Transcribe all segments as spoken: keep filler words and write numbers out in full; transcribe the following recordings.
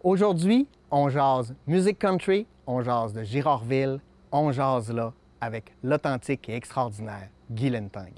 Aujourd'hui, on jase musique country, on jase de Girardville, on jase là avec l'authentique et extraordinaire Guylaine Tanguay.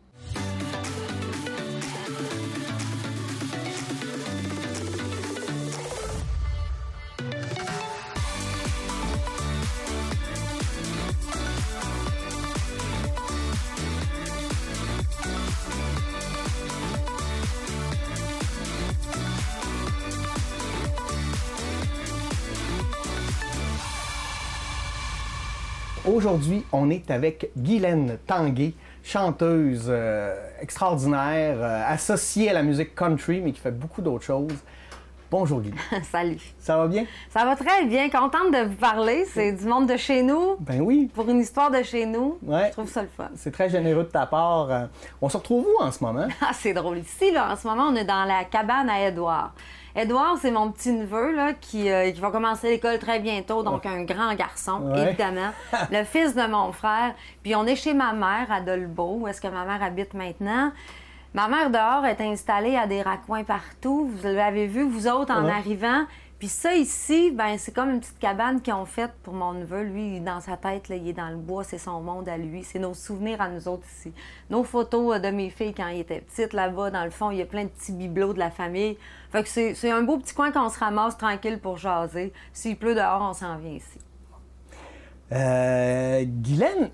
Aujourd'hui, on est avec Guylaine Tanguay, chanteuse euh, extraordinaire, euh, associée à la musique country, mais qui fait beaucoup d'autres choses. Bonjour Guylaine. Salut. Ça va bien? Ça va très bien. Contente de vous parler. C'est du monde de chez nous. Ben oui. Pour une histoire de chez nous. Ouais. Je trouve ça le fun. C'est très généreux de ta part. On se retrouve où en ce moment? Ah, c'est drôle. Ici, là, en ce moment, on est dans la cabane à Édouard. Édouard, c'est mon petit-neveu là, qui, euh, qui va commencer l'école très bientôt, donc oh. un grand garçon, ouais. évidemment. Le fils de mon frère. Puis on est chez ma mère à Dolbeau, où est-ce que ma mère habite maintenant. Ma mère dehors est installée à des raccoins partout. Vous l'avez vu, vous autres, en ouais. arrivant. Puis ça ici, ben c'est comme une petite cabane qu'ils ont faite pour mon neveu. Lui, dans sa tête, là, il est dans le bois, c'est son monde à lui. C'est nos souvenirs à nous autres ici. Nos photos de mes filles quand ils étaient petites, là-bas, dans le fond, il y a plein de petits bibelots de la famille. Fait que c'est, c'est un beau petit coin qu'on se ramasse tranquille pour jaser. S'il pleut dehors, on s'en vient ici. Euh, Guylaine,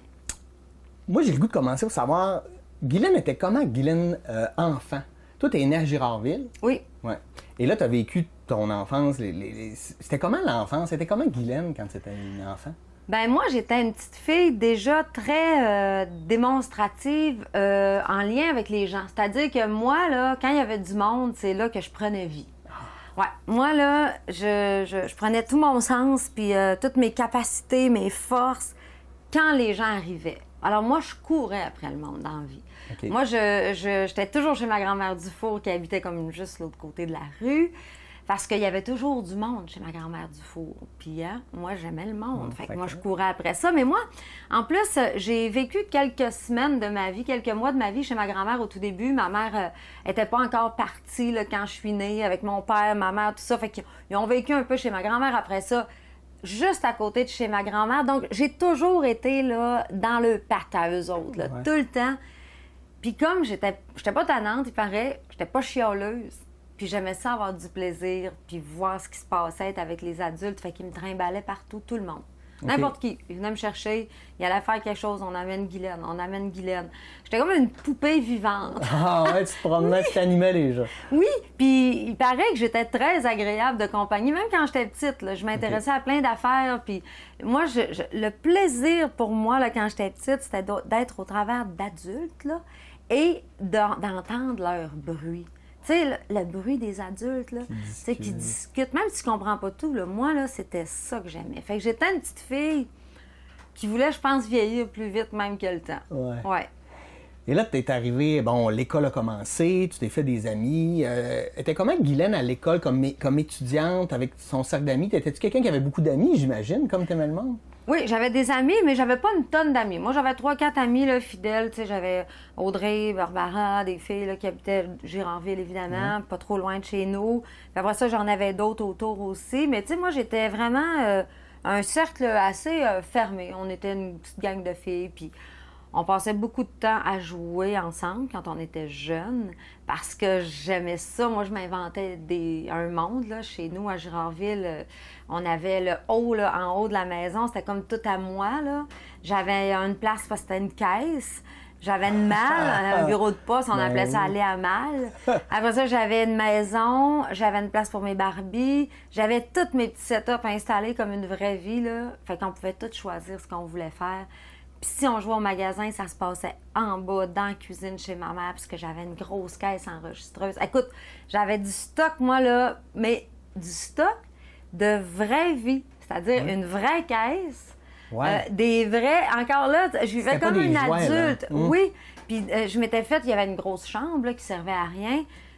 moi j'ai le goût de commencer pour savoir, Guylaine était comment, Guylaine euh, enfant? Toi, tu es née à Girardville? Oui. Ouais. Et là, tu as vécu ton enfance. Les, les, les... C'était comment l'enfance? C'était comment Guylaine quand tu étais une enfant? Ben moi, j'étais une petite fille déjà très euh, démonstrative euh, en lien avec les gens. C'est-à-dire que moi, là, quand il y avait du monde, c'est là que je prenais vie. Ouais. Moi, là, je, je, je prenais tout mon sens, puis euh, toutes mes capacités, mes forces, quand les gens arrivaient. Alors moi, je courais après le monde dans la vie. Okay. Moi, je, je, j'étais toujours chez ma grand-mère Dufour qui habitait comme juste l'autre côté de la rue parce qu'il y avait toujours du monde chez ma grand-mère Dufour. Puis hein, moi, j'aimais le monde. Mmh, fait que moi, je courais après ça. Mais moi, en plus, j'ai vécu quelques semaines de ma vie, quelques mois de ma vie chez ma grand-mère au tout début. Ma mère euh, était pas encore partie là, quand je suis née avec mon père, ma mère, tout ça. Fait qu'ils ont vécu un peu chez ma grand-mère après ça. Juste à côté de chez ma grand-mère. Donc, j'ai toujours été là dans le patte à eux autres, là, ouais. tout le temps. Puis comme j'étais j'étais pas tannante, il paraît, j'étais pas chialeuse. Puis j'aimais ça avoir du plaisir, puis voir ce qui se passait, être avec les adultes. Fait qu'ils me trimballaient partout, tout le monde. Okay. N'importe qui. Ils venaient me chercher, ils allaient faire quelque chose, on amène Guylaine, on amène Guylaine. J'étais comme une poupée vivante. Ah ouais, tu te promenais, oui. tu t'animais les gens. Oui, puis il paraît que j'étais très agréable de compagnie, même quand j'étais petite. Là, je m'intéressais okay. à plein d'affaires. Puis moi, je, je, le plaisir pour moi, là, quand j'étais petite, c'était d'être au travers d'adultes là, et de, d'entendre leur bruit. Tu sais, le, le bruit des adultes, là, qui discutent. qui discutent, même si tu comprends pas tout, là, moi, là, c'était ça que j'aimais. Fait que j'étais une petite fille qui voulait, je pense, vieillir plus vite même que le temps. Ouais. ouais. Et là, tu es arrivé, bon, l'école a commencé, tu t'es fait des amis. Euh, était comment Guylaine à l'école comme, comme étudiante avec son cercle d'amis? Étais-tu quelqu'un qui avait beaucoup d'amis, j'imagine, comme t'aimais le monde? Oui, j'avais des amis, mais j'avais pas une tonne d'amis. Moi, j'avais trois, quatre amis là, fidèles. Tu sais, j'avais Audrey, Barbara, des filles là, qui habitaient Girardville, évidemment, mmh. pas trop loin de chez nous. Puis après ça, j'en avais d'autres autour aussi. Mais tu sais, moi, j'étais vraiment euh, un cercle assez euh, fermé. On était une petite gang de filles, puis on passait beaucoup de temps à jouer ensemble quand on était jeunes parce que j'aimais ça. Moi, je m'inventais des, un monde là, chez nous à Girardville. On avait le haut là, en haut de la maison. C'était comme tout à moi. Là. J'avais une place parce que c'était une caisse. J'avais une malle, un bureau de poste. On ben appelait ça aller à malle. Après ça, j'avais une maison. J'avais une place pour mes Barbies. J'avais tous mes petits setups installés comme une vraie vie. Là. Fait qu'on pouvait tout choisir ce qu'on voulait faire. Puis si on jouait au magasin, ça se passait en bas, dans la cuisine chez ma mère, parce que j'avais une grosse caisse enregistreuse. Écoute, j'avais du stock, moi, là, mais du stock de vraie vie, c'est-à-dire mmh. une vraie caisse, ouais. euh, des vrais... Encore là, je vivais comme une jouets, adulte. Mmh. Oui, puis euh, je m'étais faite, il y avait une grosse chambre là, qui servait à rien.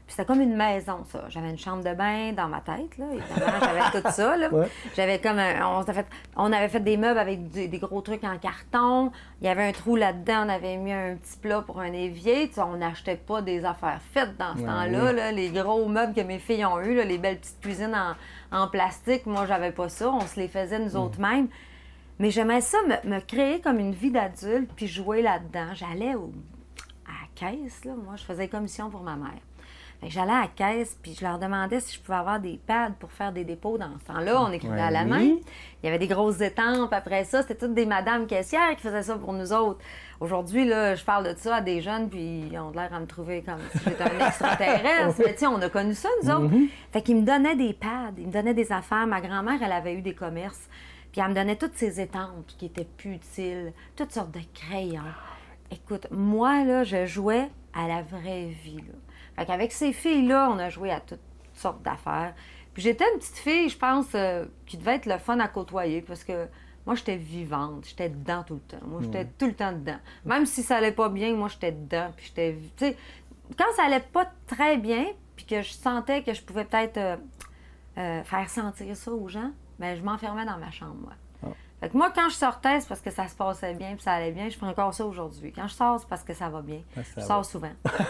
Puis c'était comme une maison, ça. J'avais une chambre de bain dans ma tête, là. Évidemment, j'avais tout ça, là. Ouais. J'avais comme un, on, fait, on avait fait des meubles avec des, des gros trucs en carton. Il y avait un trou là-dedans. On avait mis un petit plat pour un évier. Tu sais, on n'achetait pas des affaires faites dans ce Ouais, temps-là, oui. là. Les gros meubles que mes filles ont eus, là, les belles petites cuisines en, en plastique. Moi, j'avais pas ça. On se les faisait nous autres mêmes. Mais j'aimais ça, me, me créer comme une vie d'adulte puis jouer là-dedans. J'allais au, à la caisse, là. Moi, je faisais commission pour ma mère. Fait que j'allais à la caisse, puis je leur demandais si je pouvais avoir des pads pour faire des dépôts dans ce temps-là. On écrivait Ouais, à la oui. main. Il y avait des grosses étampes. Après ça, c'était toutes des madames caissières qui faisaient ça pour nous autres. Aujourd'hui, là, je parle de ça à des jeunes, puis ils ont l'air à me trouver comme si j'étais un extraterrestre. Mais tu sais, on a connu ça, nous autres. Mm-hmm. Fait qu'ils me donnaient des pads, ils me donnaient des affaires. Ma grand-mère, elle avait eu des commerces. Puis elle me donnait toutes ces étampes qui étaient plus utiles, toutes sortes de crayons. Écoute, moi, là, je jouais à la vraie vie, là. Fait qu'avec ces filles-là, on a joué à toutes sortes d'affaires. Puis j'étais une petite fille, je pense, euh, qui devait être le fun à côtoyer parce que moi, j'étais vivante, j'étais dedans tout le temps. Moi, j'étais tout le temps dedans. Même si ça allait pas bien, moi, j'étais dedans. Puis j'étais, tu sais, quand ça allait pas très bien, puis que je sentais que je pouvais peut-être euh, euh, faire sentir ça aux gens, bien, je m'enfermais dans ma chambre, moi. Fait que moi, quand je sortais, c'est parce que ça se passait bien puis ça allait bien. Je fais encore ça aujourd'hui. Quand je sors, c'est parce que ça va bien. Ah, ça je va. sors souvent.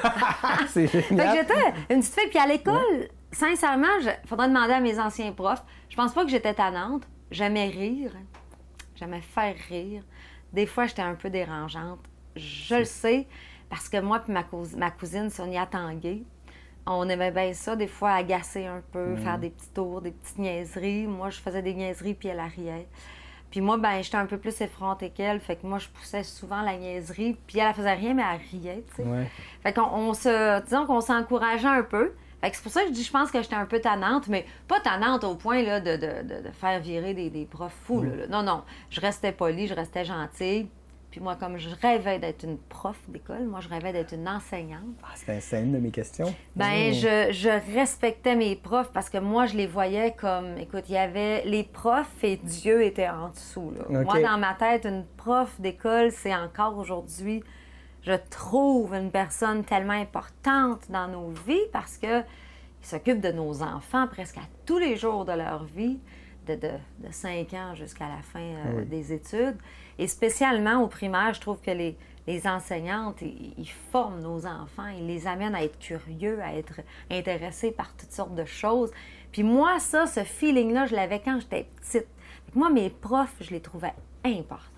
C'est Fait génial. que j'étais une petite fille. Puis à l'école, ouais. sincèrement, il faudrait demander à mes anciens profs. Je pense pas que j'étais tannante. J'aimais rire. J'aimais faire rire. Des fois, j'étais un peu dérangeante. Je le sais parce que moi et ma, cous- ma cousine, Sonia Tanguay, on aimait bien ça, des fois, agacer un peu, mmh. faire des petits tours, des petites niaiseries. Moi, je faisais des niaiseries, puis elle riait. Puis moi, ben j'étais un peu plus effrontée qu'elle, fait que moi, je poussais souvent la niaiserie, puis elle, elle faisait rien, mais elle riait, tu sais. Ouais. Fait qu'on on se, disons qu'on s'encourageait un peu. Fait que c'est pour ça que je dis, je pense que j'étais un peu tannante, mais pas tannante au point, là, de, de, de, de faire virer des, des profs fous, Mm. là, là. Non, non, je restais polie, je restais gentille. Puis moi, comme je rêvais d'être une prof d'école, moi, je rêvais d'être une enseignante. Ah, c'est, c'est une de mes questions. Ben, Mm. je, je respectais mes profs parce que moi, je les voyais comme... Écoute, il y avait... Les profs et Dieu étaient en dessous, là. OK. Moi, dans ma tête, une prof d'école, c'est encore aujourd'hui, je trouve, une personne tellement importante dans nos vies parce que ils s'occupent de nos enfants presque à tous les jours de leur vie, de, de, de cinq ans jusqu'à la fin euh, Oui. des études. Et spécialement au primaire, je trouve que les, les enseignantes, ils, ils forment nos enfants, ils les amènent à être curieux, à être intéressés par toutes sortes de choses. Puis moi, ça, ce feeling-là, je l'avais quand j'étais petite. Fait que moi, mes profs, je les trouvais importants.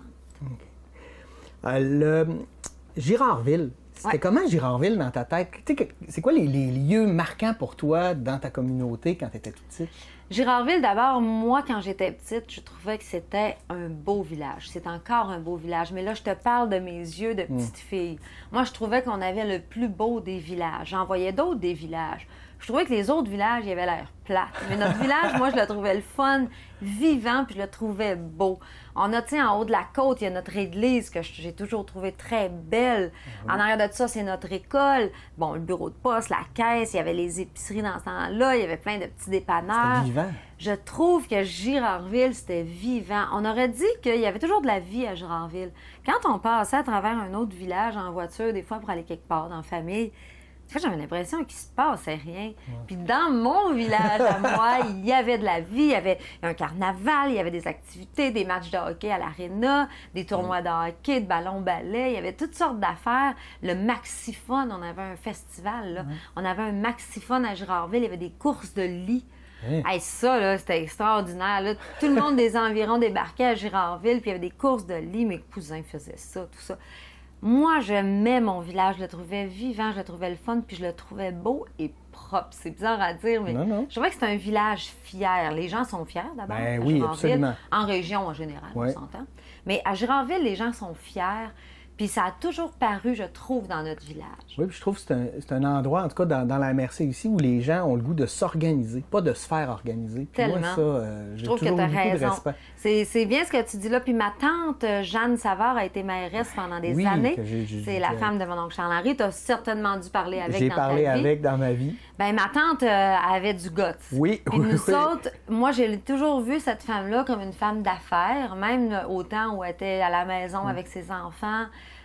Euh, le... Girardville, c'était Ouais. comment Girardville dans ta tête? Tu sais, que- c'est quoi les, les lieux marquants pour toi dans ta communauté quand tu étais toute petite? Girardville, d'abord, moi, quand j'étais petite, je trouvais que c'était un beau village. C'est encore un beau village. Mais là, je te parle de mes yeux de petite fille. Moi, je trouvais qu'on avait le plus beau des villages. J'en voyais d'autres des villages. Je trouvais que les autres villages, ils avaient l'air plats. Mais notre village, moi, je le trouvais le fun, vivant, puis je le trouvais beau. On a, tu sais, en haut de la côte, il y a notre église que j'ai toujours trouvée très belle. En arrière de ça, c'est notre école. Bon, le bureau de poste, la caisse, il y avait les épiceries dans ce temps-là, il y avait plein de petits dépanneurs. C'était vivant. Je trouve que Girardville, c'était vivant. On aurait dit qu'il y avait toujours de la vie à Girardville. Quand on passait à travers un autre village en voiture, des fois pour aller quelque part dans la famille, en fait, j'avais l'impression qu'il se passait rien. Puis dans mon village à moi, il y avait de la vie, il y avait un carnaval, il y avait des activités, des matchs de hockey à l'aréna, des tournois de hockey, de ballon-ballet, il y avait toutes sortes d'affaires. Le Maxiphone, on avait un festival, là. On avait un Maxiphone à Girardville, il y avait des courses de lits. Hein? Hey, ça, là, c'était extraordinaire. Là. Tout le monde des environs débarquait à Girardville, puis il y avait des courses de lits. Mes cousins faisaient ça, tout ça. Moi, j'aimais mon village. Je le trouvais vivant, je le trouvais le fun, puis je le trouvais beau et propre. C'est bizarre à dire, mais Non, non. je trouvais que c'est un village fier. Les gens sont fiers, d'abord, Ben à oui, Girardville. absolument. En région, en général, Ouais. on s'entend. Mais à Girardville, les gens sont fiers. Puis ça a toujours paru, je trouve, dans notre village. Oui, puis je trouve que c'est un, c'est un endroit, en tout cas dans, dans la M R C ici, où les gens ont le goût de s'organiser, pas de se faire organiser. Puis moi, Tellement. ça, euh, j'ai Je trouve que toujours tu as beaucoup de raison. respect. C'est, c'est bien ce que tu dis là. Puis ma tante, euh, Jeanne Savard, a été mairesse pendant des Oui, années. que j'ai- j'ai- C'est la j'ai- femme de mon oncle Charles-Henri. Tu as certainement dû parler avec J'ai dans parlé ta vie. avec dans ma vie. Ben ma tante euh, avait du guts. Oui, Puis oui, nous oui. autres, moi, j'ai toujours vu cette femme-là comme une femme d'affaires, même au temps où elle était à la maison avec ses enfants.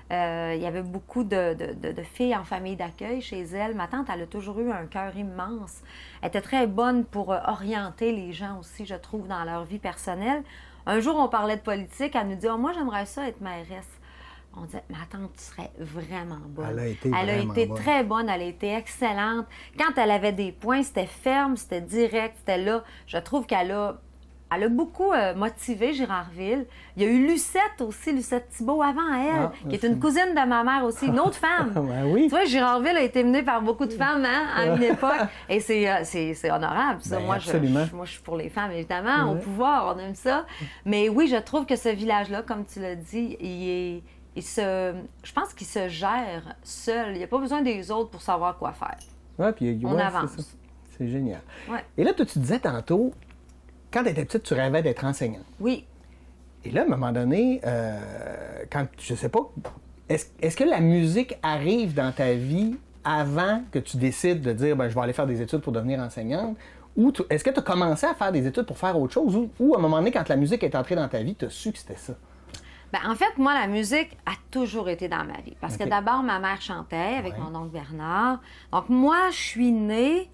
Euh, il y avait beaucoup de, de, de, de filles en famille d'accueil chez elle. Ma tante, elle a toujours eu un cœur immense. Elle était très bonne pour euh, orienter les gens aussi, je trouve, dans leur vie personnelle. Un jour, on parlait de politique. Elle nous dit oh, « Moi, j'aimerais ça être mairesse. » On disait, ma tante, tu serais vraiment bonne. Elle a été, elle a été bonne. très bonne, elle a été excellente. Quand elle avait des points, c'était ferme, c'était direct, c'était là. Je trouve qu'elle a, elle a beaucoup euh, motivé Girardville. Il y a eu Lucette aussi, Lucette Thibault avant elle, ah, qui est une cousine de ma mère aussi, une autre femme. ben oui. Tu vois, Girardville a été menée par beaucoup de femmes hein, à une époque. Et c'est, euh, c'est, c'est honorable, ça. Ben, moi, je, je, moi, je suis pour les femmes, évidemment, ouais. Au pouvoir, on aime ça. Mais oui, je trouve que ce village-là, comme tu l'as dit, il est... Il se, je pense qu'il se gère seul. Il n'y a pas besoin des autres pour savoir quoi faire. Ouais, puis, on ouais, avance. C'est, c'est génial. Ouais. Et là, toi, tu disais tantôt, quand tu étais petite, tu rêvais d'être enseignante. Oui. Et là, à un moment donné, euh, quand, je sais pas, est-ce, est-ce que la musique arrive dans ta vie avant que tu décides de dire, ben, je vais aller faire des études pour devenir enseignante? Ou tu, est-ce que tu as commencé à faire des études pour faire autre chose? Ou, ou à un moment donné, quand la musique est entrée dans ta vie, tu as su que c'était ça? Bien, en fait, moi, la musique a toujours été dans ma vie. Parce okay. que d'abord, ma mère chantait avec ouais. mon oncle Bernard. Donc, moi, je suis née,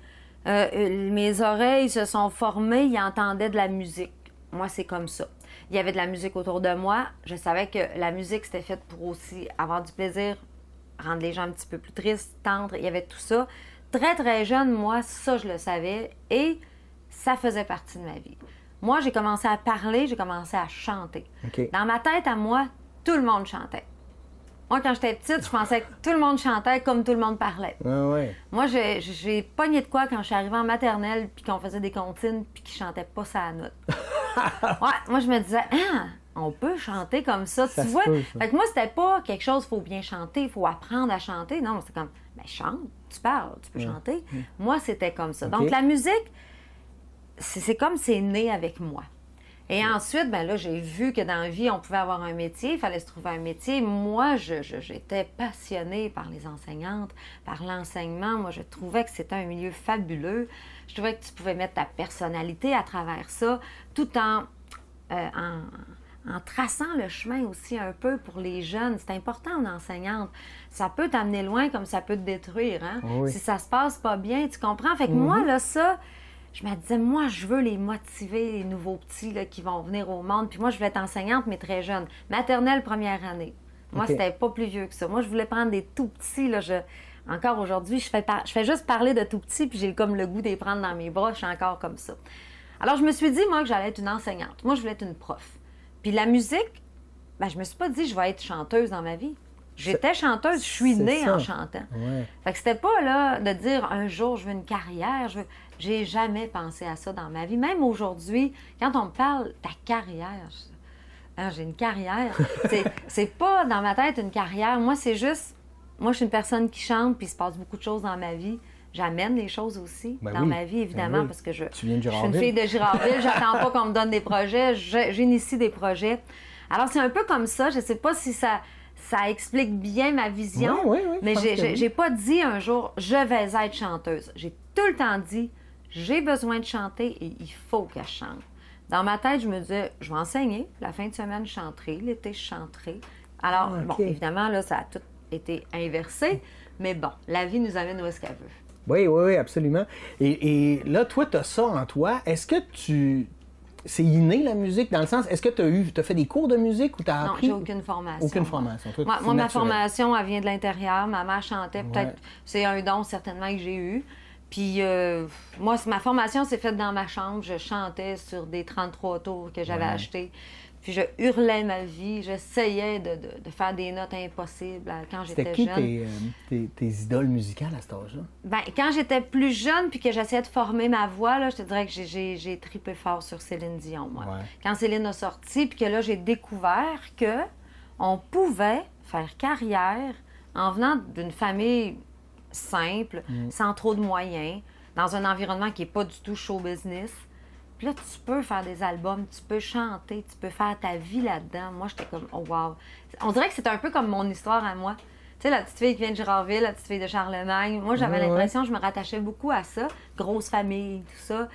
euh, mes oreilles se sont formées, ils entendaient de la musique. Moi, c'est comme ça. Il y avait de la musique autour de moi. Je savais que la musique, c'était faite pour aussi avoir du plaisir, rendre les gens un petit peu plus tristes, tendres. Il y avait tout ça. Très, très jeune, moi, ça, je le savais. Et ça faisait partie de ma vie. Moi, j'ai commencé à parler, j'ai commencé à chanter. Okay. Dans ma tête, à moi, tout le monde chantait. Moi, quand j'étais petite, je pensais que tout le monde chantait comme tout le monde parlait. Ah ouais. Moi, j'ai, j'ai pogné de quoi quand je suis arrivée en maternelle, puis qu'on faisait des comptines, puis qu'ils chantaient pas sa note. Ouais, moi, je me disais, ah, on peut chanter comme ça, ça tu vois? Peut, fait que moi, c'était pas quelque chose, il faut bien chanter, il faut apprendre à chanter. Non, c'est comme, ben chante, tu parles, tu peux ouais. chanter. Ouais. Moi, c'était comme ça. Okay. Donc, la musique, c'est, c'est comme c'est né avec moi. Et oui. Ensuite, ben là, j'ai vu que dans la vie, on pouvait avoir un métier, il fallait se trouver un métier. Moi, je, je, j'étais passionnée par les enseignantes, par l'enseignement. Moi, je trouvais que c'était un milieu fabuleux. Je trouvais que tu pouvais mettre ta personnalité à travers ça, tout en, euh, en, en traçant le chemin aussi un peu pour les jeunes. C'est important, une enseignante. Ça peut t'amener loin comme ça peut te détruire. Hein? Oui. Si ça se passe pas bien, tu comprends? Fait que mm-hmm. moi, là, ça... Je me disais, moi, je veux les motiver, les nouveaux petits là, qui vont venir au monde. Puis moi, je voulais être enseignante, mais très jeune. Maternelle, première année. Moi, okay. C'était pas plus vieux que ça. Moi, je voulais prendre des tout petits. Là, je... Encore aujourd'hui, je fais, par... je fais juste parler de tout petits, puis j'ai comme le goût de les prendre dans mes bras. Je suis encore comme ça. Alors, je me suis dit, moi, que j'allais être une enseignante. Moi, je voulais être une prof. Puis la musique, ben, je me suis pas dit, je vais être chanteuse dans ma vie. J'étais chanteuse, je suis née ça. En chantant. Ouais. Fait que c'était pas là de dire un jour je veux une carrière, je veux... j'ai jamais pensé à ça dans ma vie. Même aujourd'hui, quand on me parle ta carrière, je... hein, j'ai une carrière, c'est... c'est pas dans ma tête une carrière. Moi, c'est juste, moi je suis une personne qui chante, puis il se passe beaucoup de choses dans ma vie. J'amène les choses aussi ben dans oui. ma vie, évidemment, ben oui. parce que je, tu viens de je suis une fille de Girardville, j'attends pas qu'on me donne des projets, je... j'initie des projets. Alors c'est un peu comme ça, je sais pas si ça... Ça explique bien ma vision, oui, oui, oui, mais j'ai, j'ai, j'ai pas dit un jour « je vais être chanteuse ». J'ai tout le temps dit « j'ai besoin de chanter et il faut que je chante ». Dans ma tête, je me disais « je vais enseigner, la fin de semaine, je chanterai, l'été, je chanterai ». Alors, okay. Bon, évidemment, là, ça a tout été inversé, mais bon, la vie nous amène où est-ce qu'elle veut. Oui, oui, oui, absolument. Et, et là, toi, tu as ça en toi. Est-ce que tu... C'est inné, la musique, dans le sens, est-ce que tu as eu, t'as fait des cours de musique ou tu as appris? Non, j'ai aucune formation. Aucune formation. Toi, moi, moi ma formation, elle vient de l'intérieur. Ma mère chantait, peut-être, ouais. C'est un don certainement que j'ai eu. Puis, euh, moi, ma formation s'est faite dans ma chambre. Je chantais sur des trente-trois tours que j'avais ouais. achetés. Puis, je hurlais ma vie. J'essayais de, de, de faire des notes impossibles quand j'étais jeune. C'était qui tes, euh, tes, tes idoles musicales à cet âge-là? Bien, quand j'étais plus jeune puis que j'essayais de former ma voix, là, je te dirais que j'ai, j'ai, j'ai trippé fort sur Céline Dion, moi. Ouais. Quand Céline a sorti, puis que là, j'ai découvert que on pouvait faire carrière en venant d'une famille simple, mm. sans trop de moyens, dans un environnement qui n'est pas du tout show business. Puis là, tu peux faire des albums, tu peux chanter, tu peux faire ta vie là-dedans. Moi, j'étais comme, oh wow. On dirait que c'est un peu comme mon histoire à moi. Tu sais, la petite fille qui vient de Girardville, la petite fille de Charlemagne. Moi, j'avais ouais, l'impression, ouais. je me rattachais beaucoup à ça. Grosse famille, tout ça.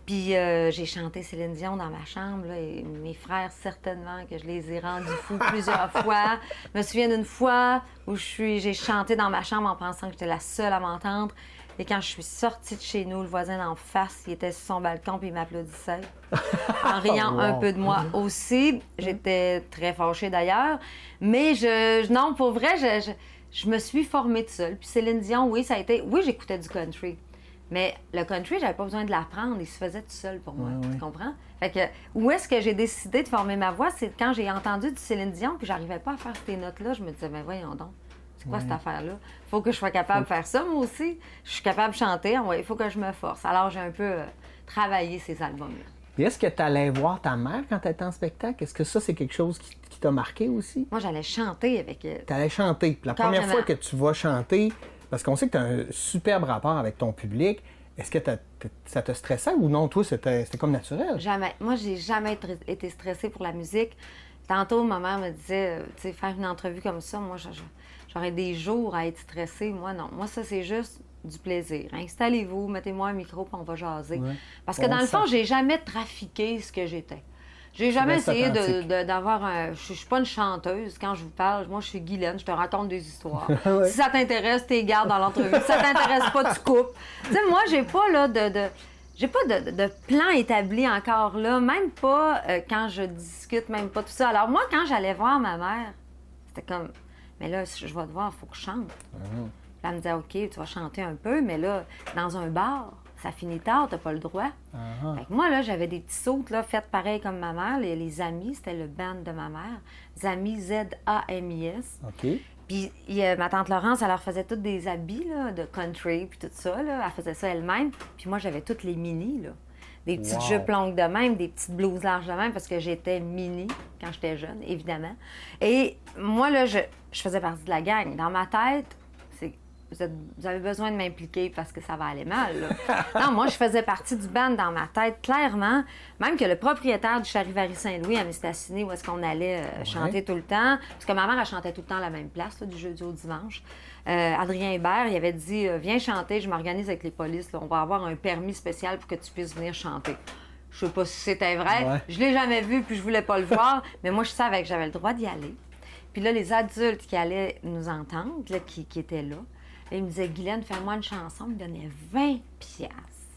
Puis euh, j'ai chanté Céline Dion dans ma chambre, là, et mes frères, certainement, que je les ai rendus fous plusieurs fois. Je me souviens d'une fois où je suis, j'ai chanté dans ma chambre en pensant que j'étais la seule à m'entendre. Et quand je suis sortie de chez nous, le voisin d'en face, il était sur son balcon puis il m'applaudissait. En riant Wow. un peu de moi aussi. J'étais très fâchée d'ailleurs. Mais je, non, pour vrai, je, je, je me suis formée toute seule. Puis Céline Dion, oui, ça a été... Oui, j'écoutais du country. Mais le country, j'avais pas besoin de l'apprendre. Il se faisait tout seul pour moi. Ouais, ouais. Tu comprends? Fait que où est-ce que j'ai décidé de former ma voix? C'est quand j'ai entendu du Céline Dion puis j'arrivais pas à faire ces notes-là. Je me disais, mais voyons donc. C'est quoi Ouais. cette affaire-là? Il faut que je sois capable de faire ça, moi aussi. Je suis capable de chanter. Il faut que je me force. Alors, j'ai un peu euh, travaillé ces albums-là. Et est-ce que tu allais voir ta mère quand tu étais en spectacle? Est-ce que ça, c'est quelque chose qui, qui t'a marqué aussi? Moi, j'allais chanter avec... Euh... Tu allais chanter. Puis la Carrément. première fois que tu vas chanter, parce qu'on sait que tu as un superbe rapport avec ton public, est-ce que t'as- t'as- ça te stressait ou non? Toi, c'était c'était comme naturel. Jamais. Moi, j'ai jamais tr- été stressée pour la musique. Tantôt, ma mère me disait, euh, tu sais, faire une entrevue comme ça, moi, je- je- j'aurais des jours à être stressée. Moi, non. Moi, ça, c'est juste du plaisir. Installez-vous, mettez-moi un micro, puis on va jaser. Ouais. Parce que On dans le le fond, sent. j'ai jamais trafiqué ce que j'étais. J'ai jamais restes essayé de- authentique. de- d'avoir un... Je je suis pas une chanteuse. Quand je vous parle, moi, je suis Guylaine, je te raconte des histoires. Ouais. Si ça t'intéresse, t'es gardes dans l'entrevue. Si ça t'intéresse pas, tu coupes. Tu sais, moi, j'ai pas, là, de... de... J'ai pas de, de plan établi encore là, même pas euh, quand je discute, même pas tout ça. Alors moi, quand j'allais voir ma mère, c'était comme, mais là, si je vais te voir, il faut que je chante. Mhm. Puis elle me disait, OK, tu vas chanter un peu, mais là, dans un bar, ça finit tard, t'as pas le droit. Ah, Fait que moi, là, j'avais des petits sautes, là, faites pareil comme ma mère. Les, les Amis, c'était le band de ma mère. Zami, Z A M I S. OK. Puis il y a- ma tante Laurence, elle leur faisait toutes des habits là, de country, puis tout ça. Là. Elle faisait ça elle-même. Puis moi, j'avais toutes les mini, là. Des petites Wow. jupes longues de même, des petites blouses larges de même, parce que j'étais mini quand j'étais jeune, évidemment. Et moi, là, je, je faisais partie de la gang. Dans ma tête, c'est... Vous, êtes- vous avez besoin de m'impliquer parce que ça va aller mal. Là. Non, moi, je faisais partie du band dans ma tête, clairement. Même que le propriétaire du Charivari Saint-Louis à Mistassini, où est-ce qu'on allait euh, chanter tout le temps, parce que ma mère, elle chantait tout le temps à la même place, là, du jeudi au dimanche. Euh, Adrien Hébert, il avait dit euh, viens chanter, je m'organise avec les polices, là, on va avoir un permis spécial pour que tu puisses venir chanter. Je sais pas si c'était vrai, Ouais. je l'ai jamais vu, puis je voulais pas le voir, mais moi, je savais que j'avais le droit d'y aller. Puis là, les adultes qui allaient nous entendre, là, qui, qui étaient là, là, ils me disaient, Guylaine, fais-moi une chanson, ils me donnaient vingt piastres.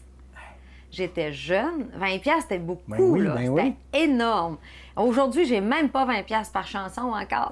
J'étais jeune, vingt piastres, c'était beaucoup, Ben oui, là. ben C'était oui. énorme. Aujourd'hui, j'ai même pas vingt piastres par chanson encore.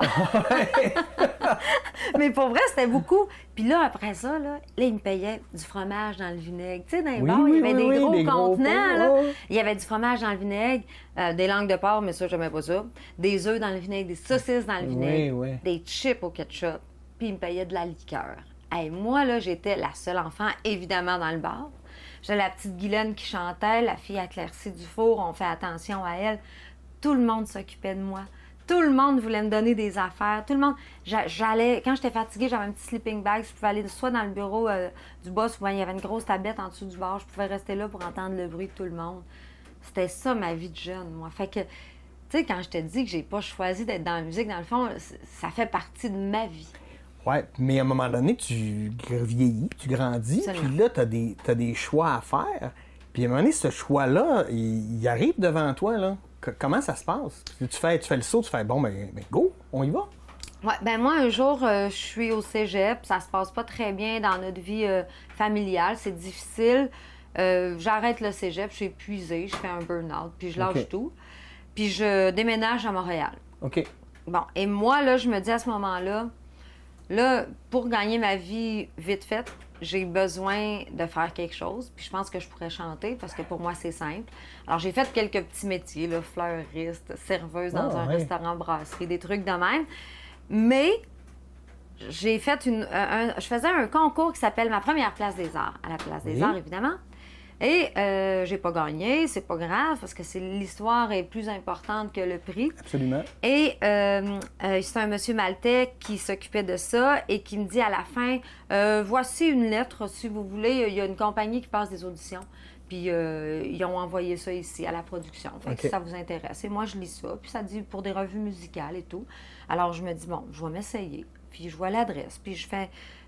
Mais pour vrai, c'était beaucoup. Puis là, après ça, là, là, ils me payaient du fromage dans le vinaigre. Tu sais, dans les Oui, bars, il y oui, avait oui, des oui, gros des gros contenants, pots, là. ouais. Il y avait du fromage dans le vinaigre, euh, des langues de porc, mais ça, j'aimais pas ça. Des œufs dans le vinaigre, des saucisses dans le vinaigre, oui. des chips au ketchup. Puis ils me payaient de la liqueur. Hey, moi, là, j'étais la seule enfant, évidemment, dans le bar. J'avais la petite Guylaine qui chantait, la fille éclaircie du four, on fait attention à elle. Tout le monde s'occupait de moi. Tout le monde voulait me donner des affaires. Tout le monde. j'a- J'allais, quand j'étais fatiguée, j'avais un petit sleeping bag. Je pouvais aller soit dans le bureau euh, du boss, où il y avait une grosse tablette en dessous du bar. Je pouvais rester là pour entendre le bruit de tout le monde. C'était ça ma vie de jeune, moi. Fait que, tu sais, quand je te dis que j'ai pas choisi d'être dans la musique, dans le fond, c- ça fait partie de ma vie. Ouais, mais à un moment donné, tu vieillis, tu grandis, Absolument. puis là, tu as des, t'as des choix à faire. Puis à un moment donné, ce choix-là, il, il arrive devant toi, là. C- comment ça se passe? Tu fais, tu fais le saut, tu fais, bon, ben, ben go, on y va. Ouais, ben moi, un jour, euh, je suis au cégep. Ça se passe pas très bien dans notre vie euh, familiale. C'est difficile. Euh, J'arrête le cégep, je suis épuisée, je fais un burn-out, puis je lâche OK. tout. Puis je déménage à Montréal. OK. Bon, et moi, là, je me dis à ce moment-là, là, pour gagner ma vie vite faite, j'ai besoin de faire quelque chose. Puis je pense que je pourrais chanter parce que pour moi, c'est simple. Alors, j'ai fait quelques petits métiers, là, fleuriste, serveuse dans Ah, un ouais. restaurant brasserie, des trucs de même. Mais j'ai fait une. un- un- je faisais un concours qui s'appelle Ma première place des arts, à la place des Oui. arts, évidemment. Et euh, j'ai pas gagné, c'est pas grave parce que c'est l'histoire est plus importante que le prix. Absolument. Et euh, euh, c'est un monsieur maltais qui s'occupait de ça et qui me dit à la fin euh, voici une lettre, si vous voulez. Il y a une compagnie qui passe des auditions. Puis euh, ils ont envoyé ça ici à la production. Fait que OK. si ça vous intéresse. Et moi, je lis ça. Puis ça dit pour des revues musicales et tout. Alors je me dis bon, je vais m'essayer. Puis je vois l'adresse. Puis je fais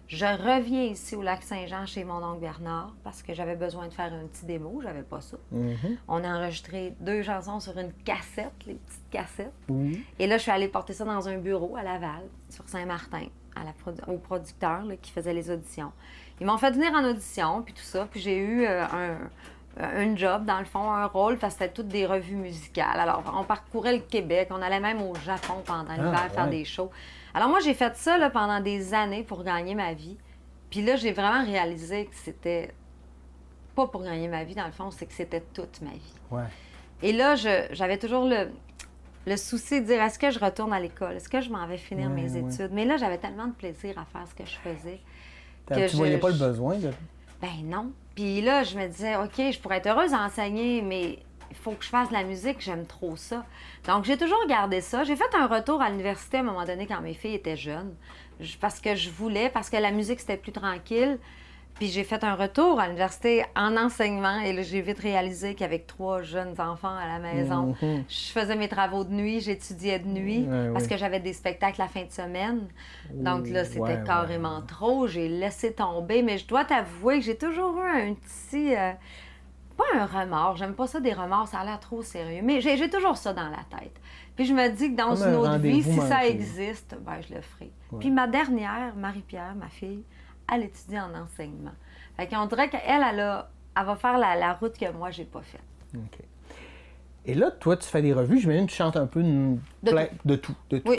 Je reviens ici au Lac-Saint-Jean chez mon oncle Bernard parce que j'avais besoin de faire un petit démo, j'avais pas ça. Mm-hmm. On a enregistré deux chansons sur une cassette, les petites cassettes. Oui. Et là, je suis allée porter ça dans un bureau à Laval, sur Saint-Martin, à la produ- au producteur là, qui faisait les auditions. Ils m'ont fait venir en audition, puis tout ça, puis j'ai eu euh, un... un job, dans le fond, un rôle, parce que c'était toutes des revues musicales. Alors, on parcourait le Québec, on allait même au Japon pendant l'hiver ah, faire ouais. des shows. Alors moi, j'ai fait ça là, pendant des années pour gagner ma vie. Puis là, j'ai vraiment réalisé que c'était pas pour gagner ma vie, dans le fond, c'est que c'était toute ma vie. Ouais. Et là, je, j'avais toujours le, le souci de dire, est-ce que je retourne à l'école? Est-ce que je m'en vais finir ouais, mes ouais. études? Mais là, j'avais tellement de plaisir à faire ce que je faisais. Que que tu je, voyais pas je... le besoin de... Ben non. Puis là, je me disais, OK, je pourrais être heureuse à enseigner, mais il faut que je fasse de la musique, j'aime trop ça. Donc, j'ai toujours gardé ça. J'ai fait un retour à l'université à un moment donné quand mes filles étaient jeunes, parce que je voulais, parce que la musique, c'était plus tranquille. Puis j'ai fait un retour à l'université en enseignement et là, j'ai vite réalisé qu'avec trois jeunes enfants à la maison, mm-hmm. je faisais mes travaux de nuit, j'étudiais de nuit ouais, parce oui. que j'avais des spectacles la fin de semaine. Donc là, c'était ouais, carrément ouais. trop. J'ai laissé tomber, mais je dois t'avouer que j'ai toujours eu un petit... Euh, pas un remords, j'aime pas ça des remords, ça a l'air trop sérieux, mais j'ai, j'ai toujours ça dans la tête. Puis je me dis que dans Comme une un autre vie, rendez-vous si ça manqué. existe, ben je le ferai. Ouais. Puis ma dernière, Marie-Pierre, ma fille, elle étudie en enseignement. Fait qu'on dirait qu'elle, elle, a, elle va faire la, la route que moi, j'ai pas faite. OK. Et là, toi, tu fais des revues, j'imagine que tu chantes un peu de, De plein, tout. de tout. De tout. Oui.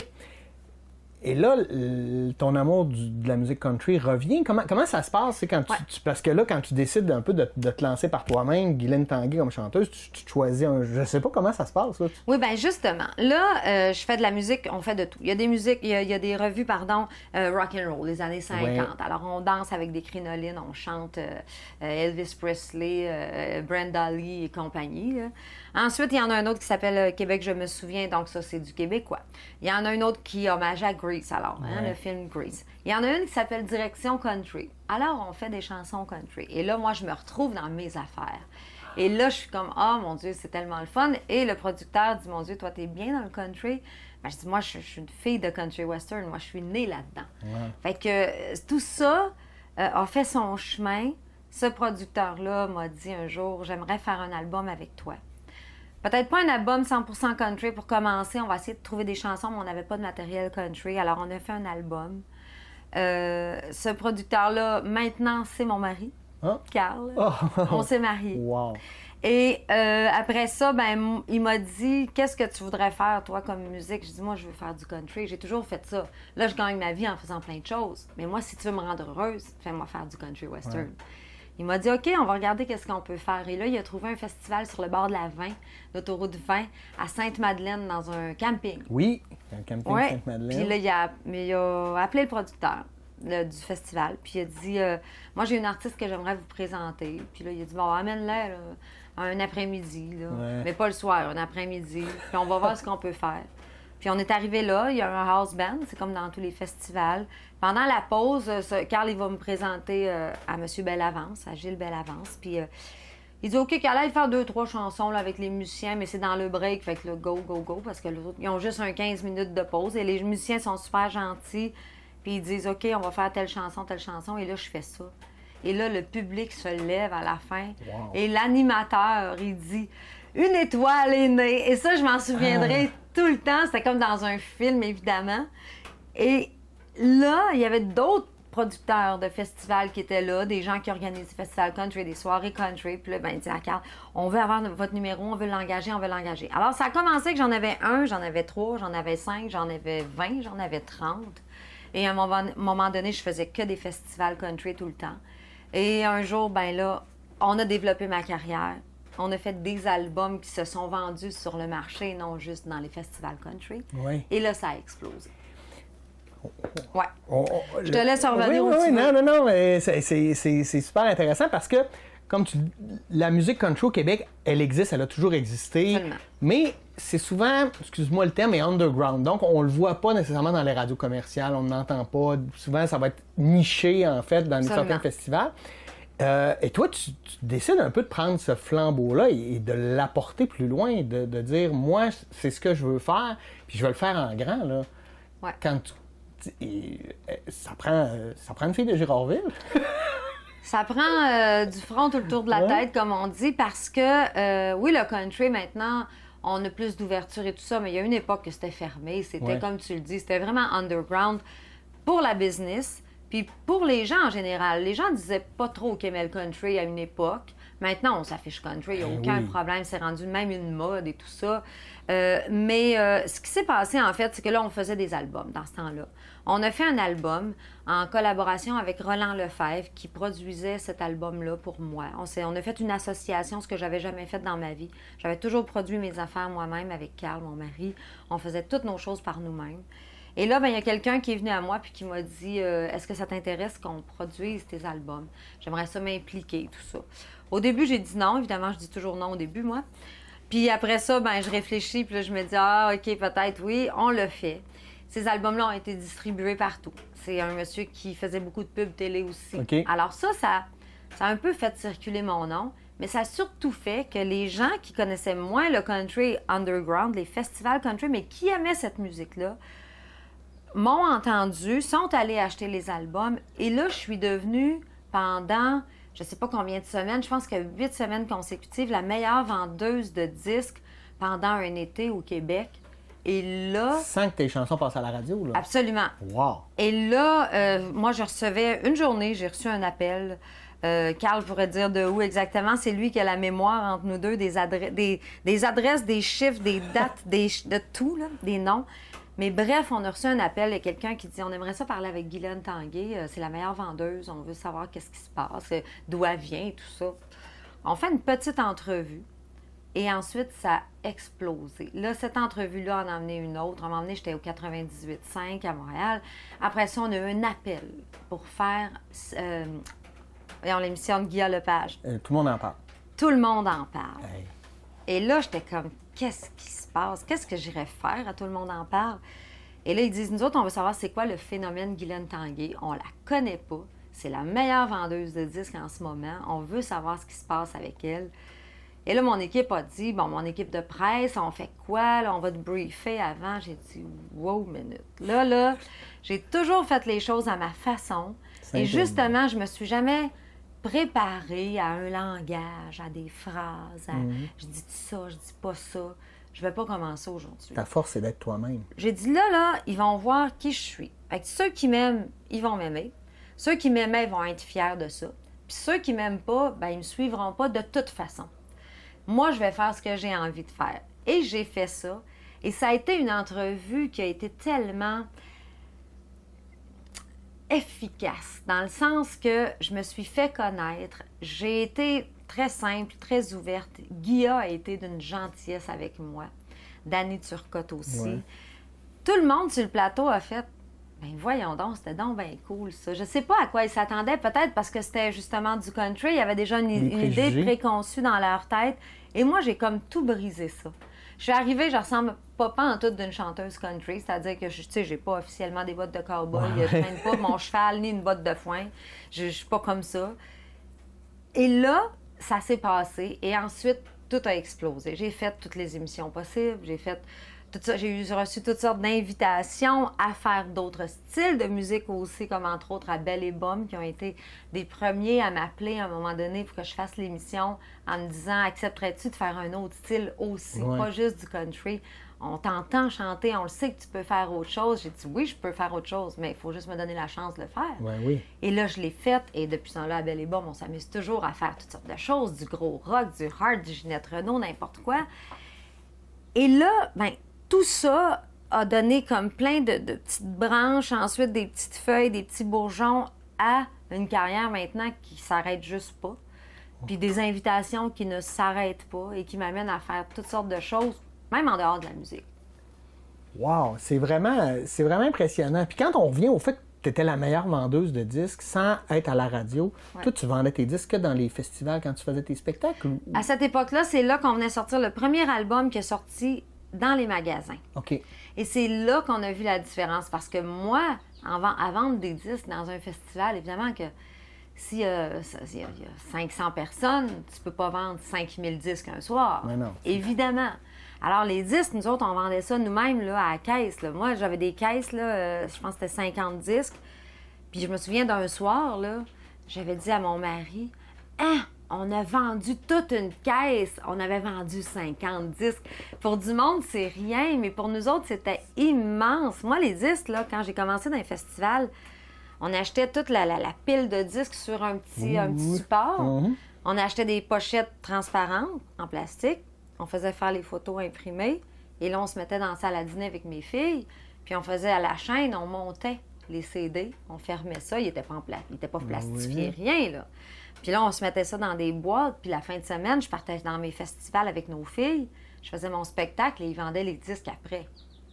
Et là, le- ton amour du- de la musique country revient. Comment, comment ça se passe? C'est quand tu, Ouais. tu- parce que là, quand tu décides un peu de, de te lancer par toi-même, Guylaine Tanguay comme chanteuse, tu, tu choisis un... Je sais pas comment ça se passe. Là. Oui, bien justement. Là, euh, je fais de la musique, on fait de tout. Il y a des musiques, il y a, il y a des revues, pardon, euh, rock and roll, les années cinquante. Ouais. Alors, on danse avec des crinolines, on chante euh, euh, Elvis Presley, euh, Brenda Lee et compagnie. Là. Ensuite, il y en a un autre qui s'appelle euh, Québec, je me souviens, donc ça, c'est du québécois. Il y en a un autre qui hommage à Grease, alors, hein, Ouais. le film Grease. Il y en a une qui s'appelle Direction Country. Alors, on fait des chansons country. Et là, moi, je me retrouve dans mes affaires. Et là, je suis comme, ah, oh, mon Dieu, c'est tellement le fun. Et le producteur dit, mon Dieu, toi, t'es bien dans le country. Ben, je dis, moi, je, je suis une fille de country western. Moi, je suis née là-dedans. Ouais. Fait que euh, tout ça euh, a fait son chemin. Ce producteur-là m'a dit un jour, j'aimerais faire un album avec toi. Peut-être pas un album cent pour cent country pour commencer. On va essayer de trouver des chansons, mais on n'avait pas de matériel country. Alors, on a fait un album. Euh, ce producteur-là, maintenant, c'est mon mari, Ah. Carl. Oh. On s'est mariés. Wow. Et euh, après ça, ben, il m'a dit, qu'est-ce que tu voudrais faire, toi, comme musique? Je dis, moi, je veux faire du country. J'ai toujours fait ça. Là, je gagne ma vie en faisant plein de choses. Mais moi, si tu veux me rendre heureuse, fais-moi faire du country western. Ouais. Il m'a dit, OK, on va regarder qu'est-ce qu'on peut faire. Et là, il a trouvé un festival sur le bord de la vingt, l'autoroute vingt, à Sainte-Madeleine, dans un camping. Oui, un camping ouais. Sainte-Madeleine. Puis là, il a, il a appelé le producteur là, du festival. Puis il a dit, euh, moi, j'ai une artiste que j'aimerais vous présenter. Puis là, il a dit, bon, amène-la là, un après-midi, là. Ouais. Mais pas le soir, un après-midi. Puis on va voir ce qu'on peut faire. Puis on est arrivé là, il y a un house band, c'est comme dans tous les festivals. Pendant la pause, ce, Carl, il va me présenter euh, à M. Bellavance, à Gilles Bellavance. Puis euh, il dit, OK, qu'elle aille faire deux, trois chansons là, avec les musiciens, mais c'est dans le break, fait que là, go, go, go, parce que les autres, ils ont juste un quinze minutes de pause. Et les musiciens sont super gentils. Puis ils disent, OK, on va faire telle chanson, telle chanson. Et là, je fais ça. Et là, le public se lève à la fin. Wow. Et l'animateur, il dit, une étoile est née. Et ça, je m'en souviendrai ah. tout le temps. C'était comme dans un film, évidemment. Et là, il y avait d'autres producteurs de festivals qui étaient là, des gens qui organisent des festivals country, des soirées country. Puis là, ben, il dit à Carl, on veut avoir votre numéro, on veut l'engager, on veut l'engager. Alors, ça a commencé que j'en avais un, j'en avais trois, j'en avais cinq, j'en avais vingt, j'en avais trente. Et à un moment, moment donné, je faisais que des festivals country tout le temps. Et un jour, ben là, on a développé ma carrière. On a fait des albums qui se sont vendus sur le marché, non juste dans les festivals country. Oui. Et là, ça a explosé. Ouais. On, on, Je te laisse revenir oui, où oui, tu non, veux. non, non, mais c'est, c'est, c'est, c'est super intéressant parce que, comme tu la musique country au Québec, elle existe, elle a toujours existé. Absolument. Mais c'est souvent, excuse-moi le terme, est underground. Donc, on le voit pas nécessairement dans les radios commerciales, on n'entend pas. Souvent, ça va être niché, en fait, dans certains festivals. Euh, et toi, tu, tu décides un peu de prendre ce flambeau-là et, et de l'apporter plus loin, de, de dire, moi, c'est ce que je veux faire, puis je vais le faire en grand, là. Ouais. Quand tu Et, euh, ça, prend, euh, ça prend une fille de Girardville. Ça prend euh, du front tout le tour de la ouais. tête, comme on dit, parce que, euh, oui, le country, maintenant, on a plus d'ouverture et tout ça, mais il y a une époque que c'était fermé. C'était, ouais. comme tu le dis, c'était vraiment underground pour la business, puis pour les gens en général. Les gens disaient pas trop qu'ils aimaient le country à une époque. Maintenant, on s'affiche country, il n'y a aucun oui. problème, c'est rendu même une mode et tout ça. Euh, mais euh, ce qui s'est passé, en fait, c'est que là, on faisait des albums dans ce temps-là. On a fait un album en collaboration avec Roland Lefebvre qui produisait cet album-là pour moi. On, s'est, on a fait une association, ce que j'avais jamais fait dans ma vie. J'avais toujours produit mes affaires moi-même avec Carl, mon mari. On faisait toutes nos choses par nous-mêmes. Et là, ben, il y a quelqu'un qui est venu à moi puis qui m'a dit euh, « Est-ce que ça t'intéresse qu'on produise tes albums? J'aimerais ça m'impliquer, tout ça. » Au début, j'ai dit non. Évidemment, je dis toujours non au début, moi. Puis après ça, ben, je réfléchis, puis là, je me dis « Ah, OK, peut-être, oui, on le fait. » Ces albums-là ont été distribués partout. C'est un monsieur qui faisait beaucoup de pubs télé aussi. Okay. Alors ça, ça, ça a un peu fait circuler mon nom, mais ça a surtout fait que les gens qui connaissaient moins le country underground, les festivals country, mais qui aimaient cette musique-là, m'ont entendu, sont allés acheter les albums. Et là, je suis devenue, pendant, je ne sais pas combien de semaines, je pense que huit semaines consécutives, la meilleure vendeuse de disques pendant un été au Québec. Et là... Sans que tes chansons passent à la radio, là? Absolument. Wow! Et là, euh, moi, je recevais... Une journée, j'ai reçu un appel. Euh, Carl pourrait dire de où exactement. C'est lui qui a la mémoire entre nous deux, des, adre- des, des adresses, des chiffres, des dates, des, de tout, là, des noms. Mais bref, on a reçu un appel de quelqu'un qui dit « On aimerait ça parler avec Guylaine Tanguay. Euh, c'est la meilleure vendeuse. On veut savoir qu'est-ce qui se passe, euh, d'où elle vient et tout ça. » On fait une petite entrevue. Et ensuite, ça a explosé. Là, cette entrevue-là en a emmené une autre. On m'a emmené, j'étais au quatre-vingt-dix-huit cinq à Montréal. Après ça, on a eu un appel pour faire euh, voyons, l'émission de Guillaume Lepage. Euh, tout le monde en parle. Tout le monde en parle. Hey. Et là, j'étais comme, qu'est-ce qui se passe? Qu'est-ce que j'irais faire à Tout le monde en parle? Et là, ils disent, nous autres, on veut savoir c'est quoi le phénomène Guylaine Tanguay. On la connaît pas. C'est la meilleure vendeuse de disques en ce moment. On veut savoir ce qui se passe avec elle. Et là, mon équipe a dit, bon, mon équipe de presse, on fait quoi? Là, on va te briefer avant. J'ai dit, wow, minute. Là, là, j'ai toujours fait les choses à ma façon. Et justement, je me suis jamais préparée à un langage, à des phrases. À... Mm-hmm. Je dis ça, je dis pas ça. Je vais pas commencer aujourd'hui. Ta force, c'est d'être toi-même. J'ai dit, là, là, ils vont voir qui je suis. Fait que ceux qui m'aiment, ils vont m'aimer. Ceux qui m'aimaient vont être fiers de ça. Puis ceux qui m'aiment pas, ben ils me suivront pas de toute façon. Moi, je vais faire ce que j'ai envie de faire. Et j'ai fait ça. Et ça a été une entrevue qui a été tellement efficace, dans le sens que je me suis fait connaître. J'ai été très simple, très ouverte. Guilla a été d'une gentillesse avec moi. Dany Turcotte aussi. Ouais. Tout le monde sur le plateau a fait « Ben voyons donc, c'était donc bien cool ça. » Je sais pas à quoi ils s'attendaient, peut-être parce que c'était justement du country. Il y avait déjà une, une idée préconçue dans leur tête. Et moi, j'ai comme tout brisé ça. Je suis arrivée, je ressemble pas pas en tout d'une chanteuse country, c'est-à-dire que je tu sais, j'ai pas officiellement des bottes de cow-boy, ouais. Je traîne pas mon cheval ni une botte de foin. Je, je suis pas comme ça. Et là, ça s'est passé et ensuite, tout a explosé. J'ai fait toutes les émissions possibles, j'ai fait tout ça, j'ai reçu toutes sortes d'invitations à faire d'autres styles de musique aussi, comme entre autres à Belle et Bomme, qui ont été des premiers à m'appeler à un moment donné pour que je fasse l'émission en me disant « Accepterais-tu de faire un autre style aussi, ouais. Pas juste du country? On t'entend chanter, on le sait que tu peux faire autre chose. » J'ai dit « Oui, je peux faire autre chose, mais il faut juste me donner la chance de le faire. Ouais, oui. » Et là, je l'ai faite, et depuis ce temps-là, à Belle et Bomme, on s'amuse toujours à faire toutes sortes de choses, du gros rock, du hard, du Ginette Renault, n'importe quoi. Et là, ben tout ça a donné comme plein de, de petites branches, ensuite des petites feuilles, des petits bourgeons à une carrière maintenant qui s'arrête juste pas. Puis des invitations qui ne s'arrêtent pas et qui m'amènent à faire toutes sortes de choses, même en dehors de la musique. Wow! C'est vraiment, c'est vraiment impressionnant. Puis quand on revient au fait que tu étais la meilleure vendeuse de disques sans être à la radio, ouais. Toi, tu vendais tes disques dans les festivals quand tu faisais tes spectacles? Ou... À cette époque-là, c'est là qu'on venait sortir le premier album qui est sorti dans les magasins. OK. Et c'est là qu'on a vu la différence. Parce que moi, en vend, à vendre des disques dans un festival, évidemment que s'il euh, y, y a cinq cents personnes, tu peux pas vendre cinq mille disques un soir. Mais non. Évidemment. Alors, les disques, nous autres, on vendait ça nous-mêmes là, à la caisse. Là. Moi, j'avais des caisses, là, euh, je pense que c'était cinquante disques. Puis je me souviens d'un soir, là, j'avais dit à mon mari, « Ah, on a vendu toute une caisse. On avait vendu cinquante disques. Pour du monde, c'est rien, mais pour nous autres, c'était immense. Moi, les disques, là, quand j'ai commencé dans les festivals, on achetait toute la, la, la pile de disques sur un petit, mmh. un petit support. Mmh. On achetait des pochettes transparentes en plastique. On faisait faire les photos imprimées. Et là, on se mettait dans la salle à dîner avec mes filles. Puis on faisait à la chaîne, on montait les C D. On fermait ça. Il n'était pas, en pla... Il était pas plastifié, oui. rien, là. Puis là, on se mettait ça dans des boîtes. Puis la fin de semaine, je partais dans mes festivals avec nos filles. Je faisais mon spectacle et ils vendaient les disques après.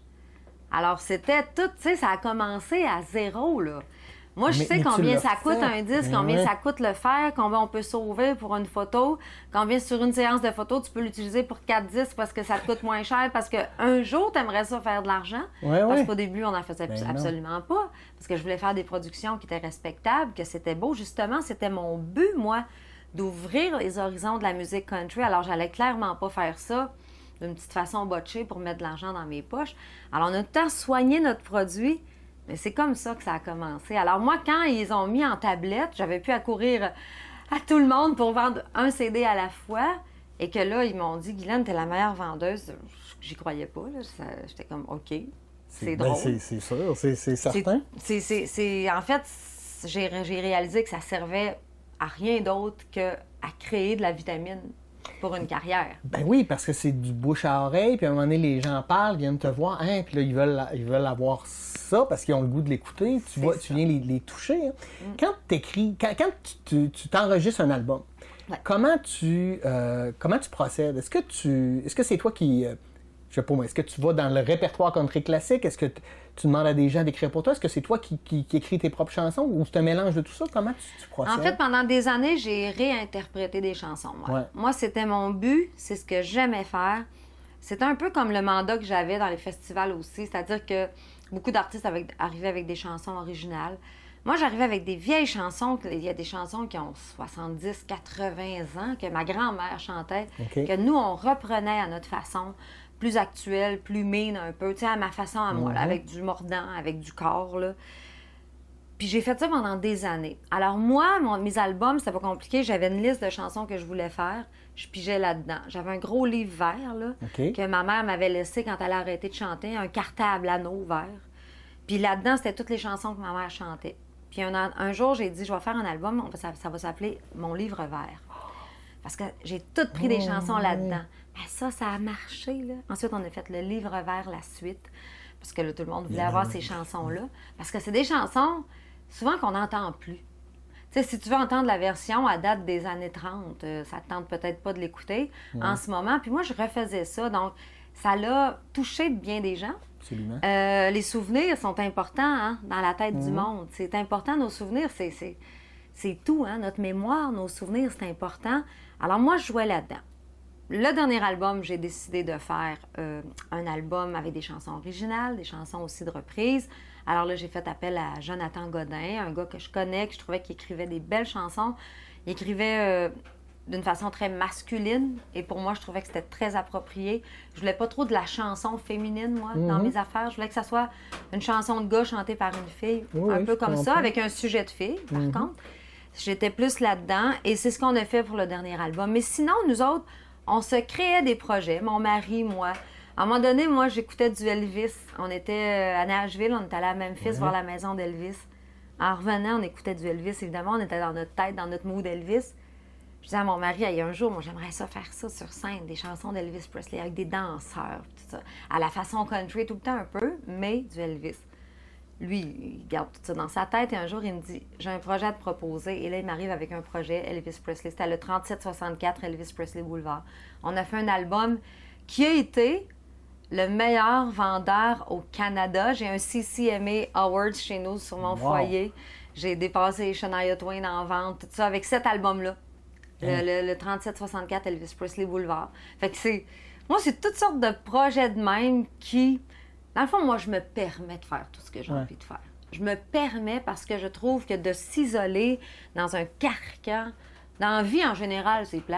Alors, c'était tout, tu sais, ça a commencé à zéro, là. Moi, je mais, sais mais combien ça coûte un disque, mais combien ouais. ça coûte le faire, combien on peut sauver pour une photo, combien sur une séance de photos, tu peux l'utiliser pour quatre disques parce que ça te coûte moins cher, parce qu'un jour, tu aimerais ça faire de l'argent. Ouais, parce ouais. qu'au début, on n'en faisait ben absolument non. pas. Parce que je voulais faire des productions qui étaient respectables, que c'était beau. Justement, c'était mon but, moi, d'ouvrir les horizons de la musique country. Alors, j'allais clairement pas faire ça d'une petite façon botchée pour mettre de l'argent dans mes poches. Alors, on a tout le temps soigné notre produit. Mais c'est comme ça que ça a commencé. Alors moi, quand ils ont mis en tablette, j'avais pu accourir à tout le monde pour vendre un C D à la fois. Et que là, ils m'ont dit, Guylaine, t'es la meilleure vendeuse. J'y croyais pas. J'étais comme, OK, c'est, c'est drôle. Ben c'est sûr, c'est certain. C'est, c'est, c'est, en fait, j'ai réalisé que ça servait à rien d'autre qu'à créer de la vitamine pour une carrière. Ben oui, parce que c'est du bouche à oreille, puis à un moment donné, les gens parlent, viennent te voir, hein, puis là, ils veulent, ils veulent avoir ça parce qu'ils ont le goût de l'écouter. Tu vois, ça. Tu viens les, les toucher. Hein. Mm. Quand t'écris, quand, quand tu t'enregistres un album, ouais. comment tu euh, comment tu procèdes? Est-ce que tu est-ce que c'est toi qui euh, je sais pas moi, est-ce que tu vas dans le répertoire country classique? Est-ce que tu demandes à des gens d'écrire pour toi? Est-ce que c'est toi qui, qui, qui écris tes propres chansons? Ou c'est un mélange de tout ça? Comment tu, tu procèdes? En fait, pendant des années, j'ai réinterprété des chansons. Moi, ouais. moi c'était mon but, c'est ce que j'aimais faire. C'était un peu comme le mandat que j'avais dans les festivals aussi, c'est-à-dire que beaucoup d'artistes arrivaient avec des chansons originales. Moi, j'arrivais avec des vieilles chansons. Il y a des chansons qui ont soixante-dix, quatre-vingts ans, que ma grand-mère chantait, okay. que nous, on reprenait à notre façon, plus actuelle, plus mean un peu, tu sais, à ma façon à moi, mm-hmm. là, avec du mordant, avec du corps, là. Puis j'ai fait ça pendant des années. Alors moi, mon, mes albums, c'était pas compliqué. J'avais une liste de chansons que je voulais faire. Je pigeais là-dedans. J'avais un gros livre vert, là, okay. que ma mère m'avait laissé quand elle a arrêté de chanter, un cartable anneau vert. Puis là-dedans, c'était toutes les chansons que ma mère chantait. Puis un, un jour, j'ai dit, je vais faire un album, ça, ça va s'appeler « Mon livre vert ». Parce que j'ai toutes pris des chansons là-dedans. Ben ça, ça a marché, là. Ensuite, on a fait le livre vert, la suite. Parce que là, tout le monde voulait avoir ces chansons-là. Parce que c'est des chansons, souvent, qu'on n'entend plus. Tu sais, si tu veux entendre la version à date des années trente, euh, ça te tente peut-être pas de l'écouter ouais. en ce moment. Puis moi, je refaisais ça. Donc, ça l'a touché bien des gens. Absolument. Euh, les souvenirs sont importants hein, dans la tête mmh. du monde. C'est important, nos souvenirs, c'est, c'est, c'est tout. Hein? Notre mémoire, nos souvenirs, c'est important. Alors moi, je jouais là-dedans. Le dernier album, j'ai décidé de faire euh, un album avec des chansons originales, des chansons aussi de reprises. Alors là, j'ai fait appel à Jonathan Godin, un gars que je connais, que je trouvais qu'il écrivait des belles chansons. Il écrivait euh, d'une façon très masculine et pour moi, je trouvais que c'était très approprié. Je voulais pas trop de la chanson féminine, moi, mm-hmm. dans mes affaires. Je voulais que ça soit une chanson de gars chantée par une fille, oui, un peu comme ça, avec un sujet de fille, par mm-hmm. contre. J'étais plus là-dedans et c'est ce qu'on a fait pour le dernier album. Mais sinon, nous autres, on se créait des projets, mon mari, moi. À un moment donné, moi, j'écoutais du Elvis. On était à Nashville, on était allé à Memphis ouais. voir la maison d'Elvis. En revenant, on écoutait du Elvis, évidemment. On était dans notre tête, dans notre mood Elvis. Je disais à mon mari, il y a un jour, moi, j'aimerais ça faire ça sur scène, des chansons d'Elvis Presley avec des danseurs, tout ça. À la façon country, tout le temps un peu, mais du Elvis. Lui, il garde tout ça dans sa tête et un jour, il me dit, j'ai un projet à te proposer. Et là, il m'arrive avec un projet, Elvis Presley. C'était le trente-sept soixante-quatre Elvis Presley Boulevard. On a fait un album qui a été le meilleur vendeur au Canada. J'ai un C C M A Awards chez nous sur mon wow. foyer. J'ai dépassé Shania Twain en vente, tout ça, avec cet album-là. Mmh. Le, le, le trente-sept soixante-quatre Elvis Presley Boulevard. Fait que c'est... Moi, c'est toutes sortes de projets de même qui... Dans le fond, moi, je me permets de faire tout ce que j'ai ouais. envie de faire. Je me permets parce que je trouve que de s'isoler dans un carcan, dans la vie en général, c'est plate.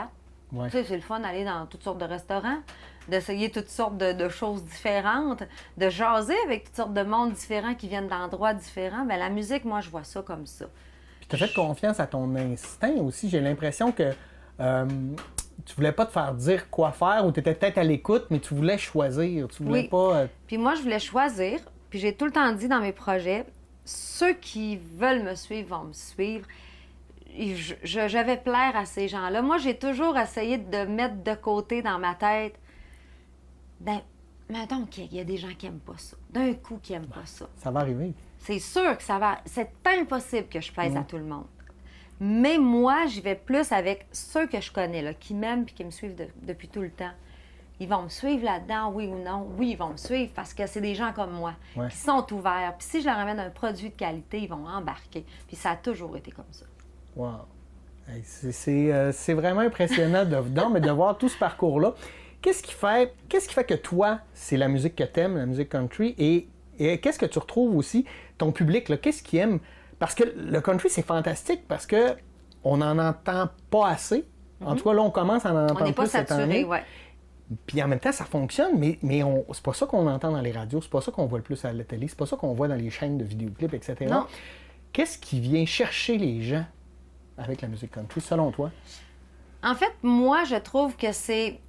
Ouais. Tu sais, c'est le fun d'aller dans toutes sortes de restaurants, d'essayer toutes sortes de, de choses différentes, de jaser avec toutes sortes de mondes différents qui viennent d'endroits différents. Bien, la musique, moi, je vois ça comme ça. Puis tu as fait confiance à ton instinct aussi. J'ai l'impression que euh, tu voulais pas te faire dire quoi faire ou tu étais peut-être à l'écoute, mais tu voulais choisir. Tu voulais oui. pas... Euh... Puis moi, je voulais choisir. Puis j'ai tout le temps dit dans mes projets, ceux qui veulent me suivre vont me suivre. Je, je, je vais plaire à ces gens-là. Moi, j'ai toujours essayé de mettre de côté dans ma tête, ben, mais donc, il y a des gens qui n'aiment pas ça. D'un coup, qui n'aiment pas ça. Ça va arriver. C'est sûr que ça va... C'est impossible que je plaise mmh. à tout le monde. Mais moi, j'y vais plus avec ceux que je connais, là, qui m'aiment et qui me suivent de, depuis tout le temps. Ils vont me suivre là-dedans, oui ou non? Oui, ils vont me suivre parce que c'est des gens comme moi ouais. qui sont ouverts. Puis si je leur amène un produit de qualité, ils vont embarquer. Puis ça a toujours été comme ça. Wow! Hey, c'est, c'est, euh, c'est vraiment impressionnant de, non, mais de voir tout ce parcours-là. Qu'est-ce qui fait, qu'est-ce qui fait que toi, c'est la musique que tu aimes, la musique country, et, et qu'est-ce que tu retrouves aussi, ton public, là, qu'est-ce qu'il aime? Parce que le country, c'est fantastique parce que on n'en entend pas assez. En mm-hmm. tout cas, là, on commence à en entendre on n'est plus pas cette saturé, année. Ouais. Puis en même temps, ça fonctionne, mais, mais on, c'est pas ça qu'on entend dans les radios, c'est pas ça qu'on voit le plus à la télé, c'est pas ça qu'on voit dans les chaînes de vidéoclips, et cetera. Non. Qu'est-ce qui vient chercher les gens avec la musique country, selon toi? En fait, moi, je trouve que c'est...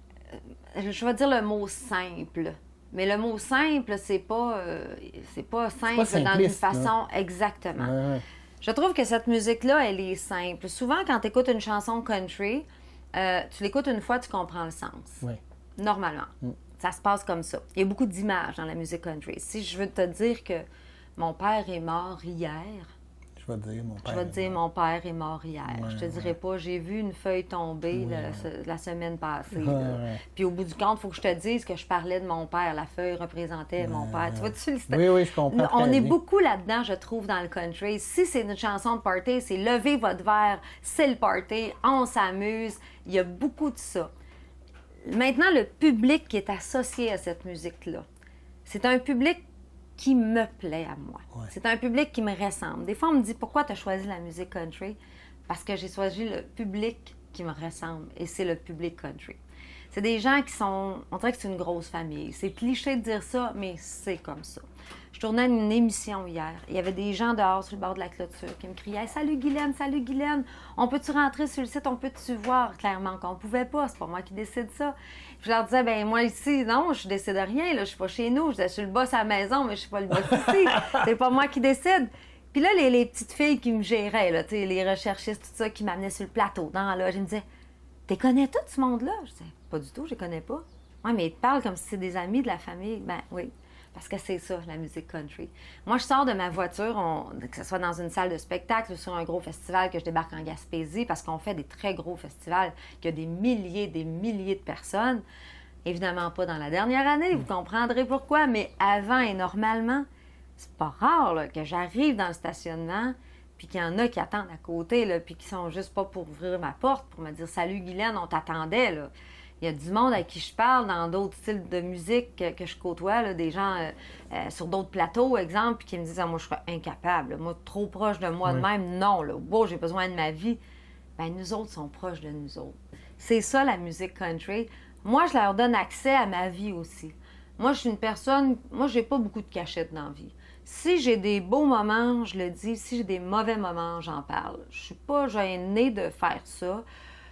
Je vais dire le mot simple. Mais le mot simple, c'est pas, euh, c'est pas simple c'est pas dans une simpliste, façon... là. Exactement. Ouais, ouais. Je trouve que cette musique-là, elle est simple. Souvent, quand tu écoutes une chanson country, euh, tu l'écoutes une fois, tu comprends le sens. Oui. Normalement. Mm. Ça se passe comme ça. Il y a beaucoup d'images dans la musique country. Si je veux te dire que mon père est mort hier... Je vais te dire, mon père Je vais te dire, mon père est mort hier. Ouais, je te ouais. dirai pas, j'ai vu une feuille tomber Oui, la, ouais. la semaine passée. Ouais, ouais. Puis au bout du compte, il faut que je te dise que je parlais de mon père. La feuille représentait Ouais, mon père. ouais. Tu vois-tu? Le... Oui, oui, je comprends. On est bien. beaucoup là-dedans, je trouve, dans le country. Si c'est une chanson de party, c'est levez votre verre, c'est le party, on s'amuse. Il y a beaucoup de ça. Maintenant, le public qui est associé à cette musique-là, c'est un public qui me plaît à moi. Ouais. C'est un public qui me ressemble. Des fois, on me dit, pourquoi tu as choisi la musique country? Parce que j'ai choisi le public qui me ressemble, et c'est le public country. C'est des gens qui sont... On dirait que c'est une grosse famille. C'est cliché de dire ça, mais c'est comme ça. Je tournais une émission hier. Il y avait des gens dehors sur le bord de la clôture qui me criaient « Salut Guylaine, salut Guylaine, on peut-tu rentrer sur le site, on peut-tu voir? » Clairement qu'on pouvait pas, c'est pas moi qui décide ça. Puis je leur disais « Ben moi ici, non, je décide rien, là, je suis pas chez nous. Je disais, je suis le boss à la maison, mais je suis pas le boss ici. C'est pas moi qui décide. » Puis là, les, les petites filles qui me géraient, là, les recherchistes, tout ça, qui m'amenaient sur le plateau, dans là, je me disais « T'es connais tout ce monde-là? » Je disais « Pas du tout, je les connais pas. » « Oui, mais ils te parlent comme si c'est des amis de la famille. » Ben oui. Parce que c'est ça, la musique country. Moi, je sors de ma voiture, on, que ce soit dans une salle de spectacle ou sur un gros festival, que je débarque en Gaspésie, parce qu'on fait des très gros festivals, qu'il y a des milliers, des milliers de personnes. Évidemment pas dans la dernière année, vous comprendrez pourquoi, mais avant et normalement, c'est pas rare là, que j'arrive dans le stationnement, puis qu'il y en a qui attendent à côté, là, puis qui sont juste pas pour ouvrir ma porte, pour me dire « Salut Guylaine, on t'attendait. » là. Il y a du monde à qui je parle dans d'autres styles de musique que, que je côtoie, là, des gens euh, euh, sur d'autres plateaux, exemple, puis qui me disent ah, « Moi, je serais incapable. Là. Moi, trop proche de moi oui. de même. Non, là. Wow, j'ai besoin de ma vie. » Bien, nous autres sont proches de nous autres. C'est ça, la musique country. Moi, je leur donne accès à ma vie aussi. Moi, je suis une personne... Moi, j'ai pas beaucoup de cachette dans la vie. Si j'ai des beaux moments, je le dis. Si j'ai des mauvais moments, j'en parle. Je suis pas gênée de faire ça.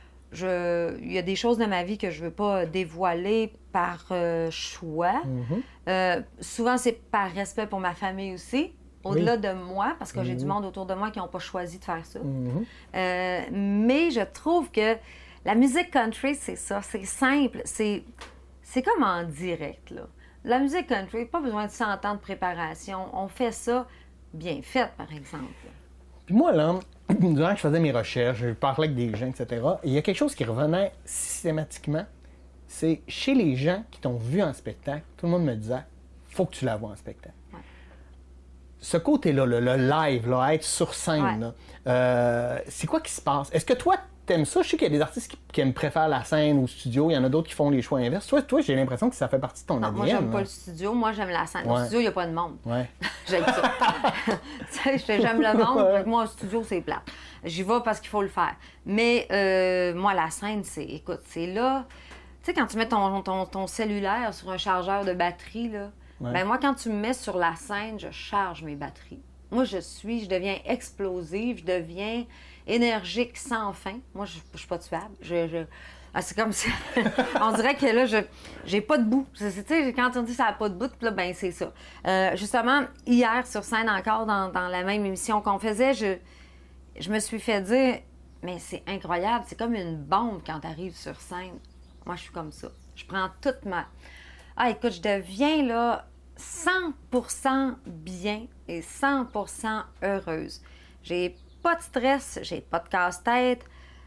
Je, il y a des choses dans ma vie que je ne veux pas dévoiler par euh, choix. Mm-hmm. Euh, souvent, c'est par respect pour ma famille aussi, au-delà oui. de moi, parce que mm-hmm. j'ai du monde autour de moi qui n'ont pas choisi de faire ça. Mm-hmm. Euh, mais je trouve que la musique country, c'est ça, c'est simple, c'est, c'est comme en direct, là. La musique country, pas besoin de cent ans de préparation. On fait ça bien fait, par exemple. Puis moi, là, durant que je faisais mes recherches, je parlais avec des gens, et cetera, et il y a quelque chose qui revenait systématiquement, c'est chez les gens qui t'ont vu en spectacle, tout le monde me disait « faut que tu la vois en spectacle ouais. ». Ce côté-là, le, le live, là, être sur scène, ouais. là, euh, c'est quoi qui se passe? Est-ce que toi, t'aimes ça? Je sais qu'il y a des artistes qui, qui aiment préfèrent la scène au studio, il y en a d'autres qui font les choix inverses. Toi, toi j'ai l'impression que ça fait partie de ton non, A D N. Moi, j'aime là. pas le studio, moi, j'aime la scène. Ouais. Au studio, il n'y a pas de monde. Ouais. J'aime ça. Tu sais, j'aime le monde, ouais. Moi, au studio, c'est plat. J'y vais parce qu'il faut le faire. Mais euh, moi, la scène, c'est, écoute, c'est là... Tu sais, quand tu mets ton, ton, ton cellulaire sur un chargeur de batterie, là, ouais. ben moi, quand tu me mets sur la scène, je charge mes batteries. Moi, je suis, je deviens explosive, je deviens énergique sans fin. Moi, je ne suis pas tuable. Je, je... Ah, c'est comme ça. On dirait que là, je j'ai pas de bout. Tu sais, quand on dit ça n'a pas de bout, là, ben c'est ça. Euh, justement, hier, sur scène encore, dans, dans la même émission qu'on faisait, je, je me suis fait dire, mais c'est incroyable, c'est comme une bombe quand tu arrives sur scène. Moi, je suis comme ça. Je prends toute ma... Ah, écoute, je deviens, là, cent pour cent bien et cent pour cent heureuse. J'ai pas de stress, j'ai pas de casse-tête.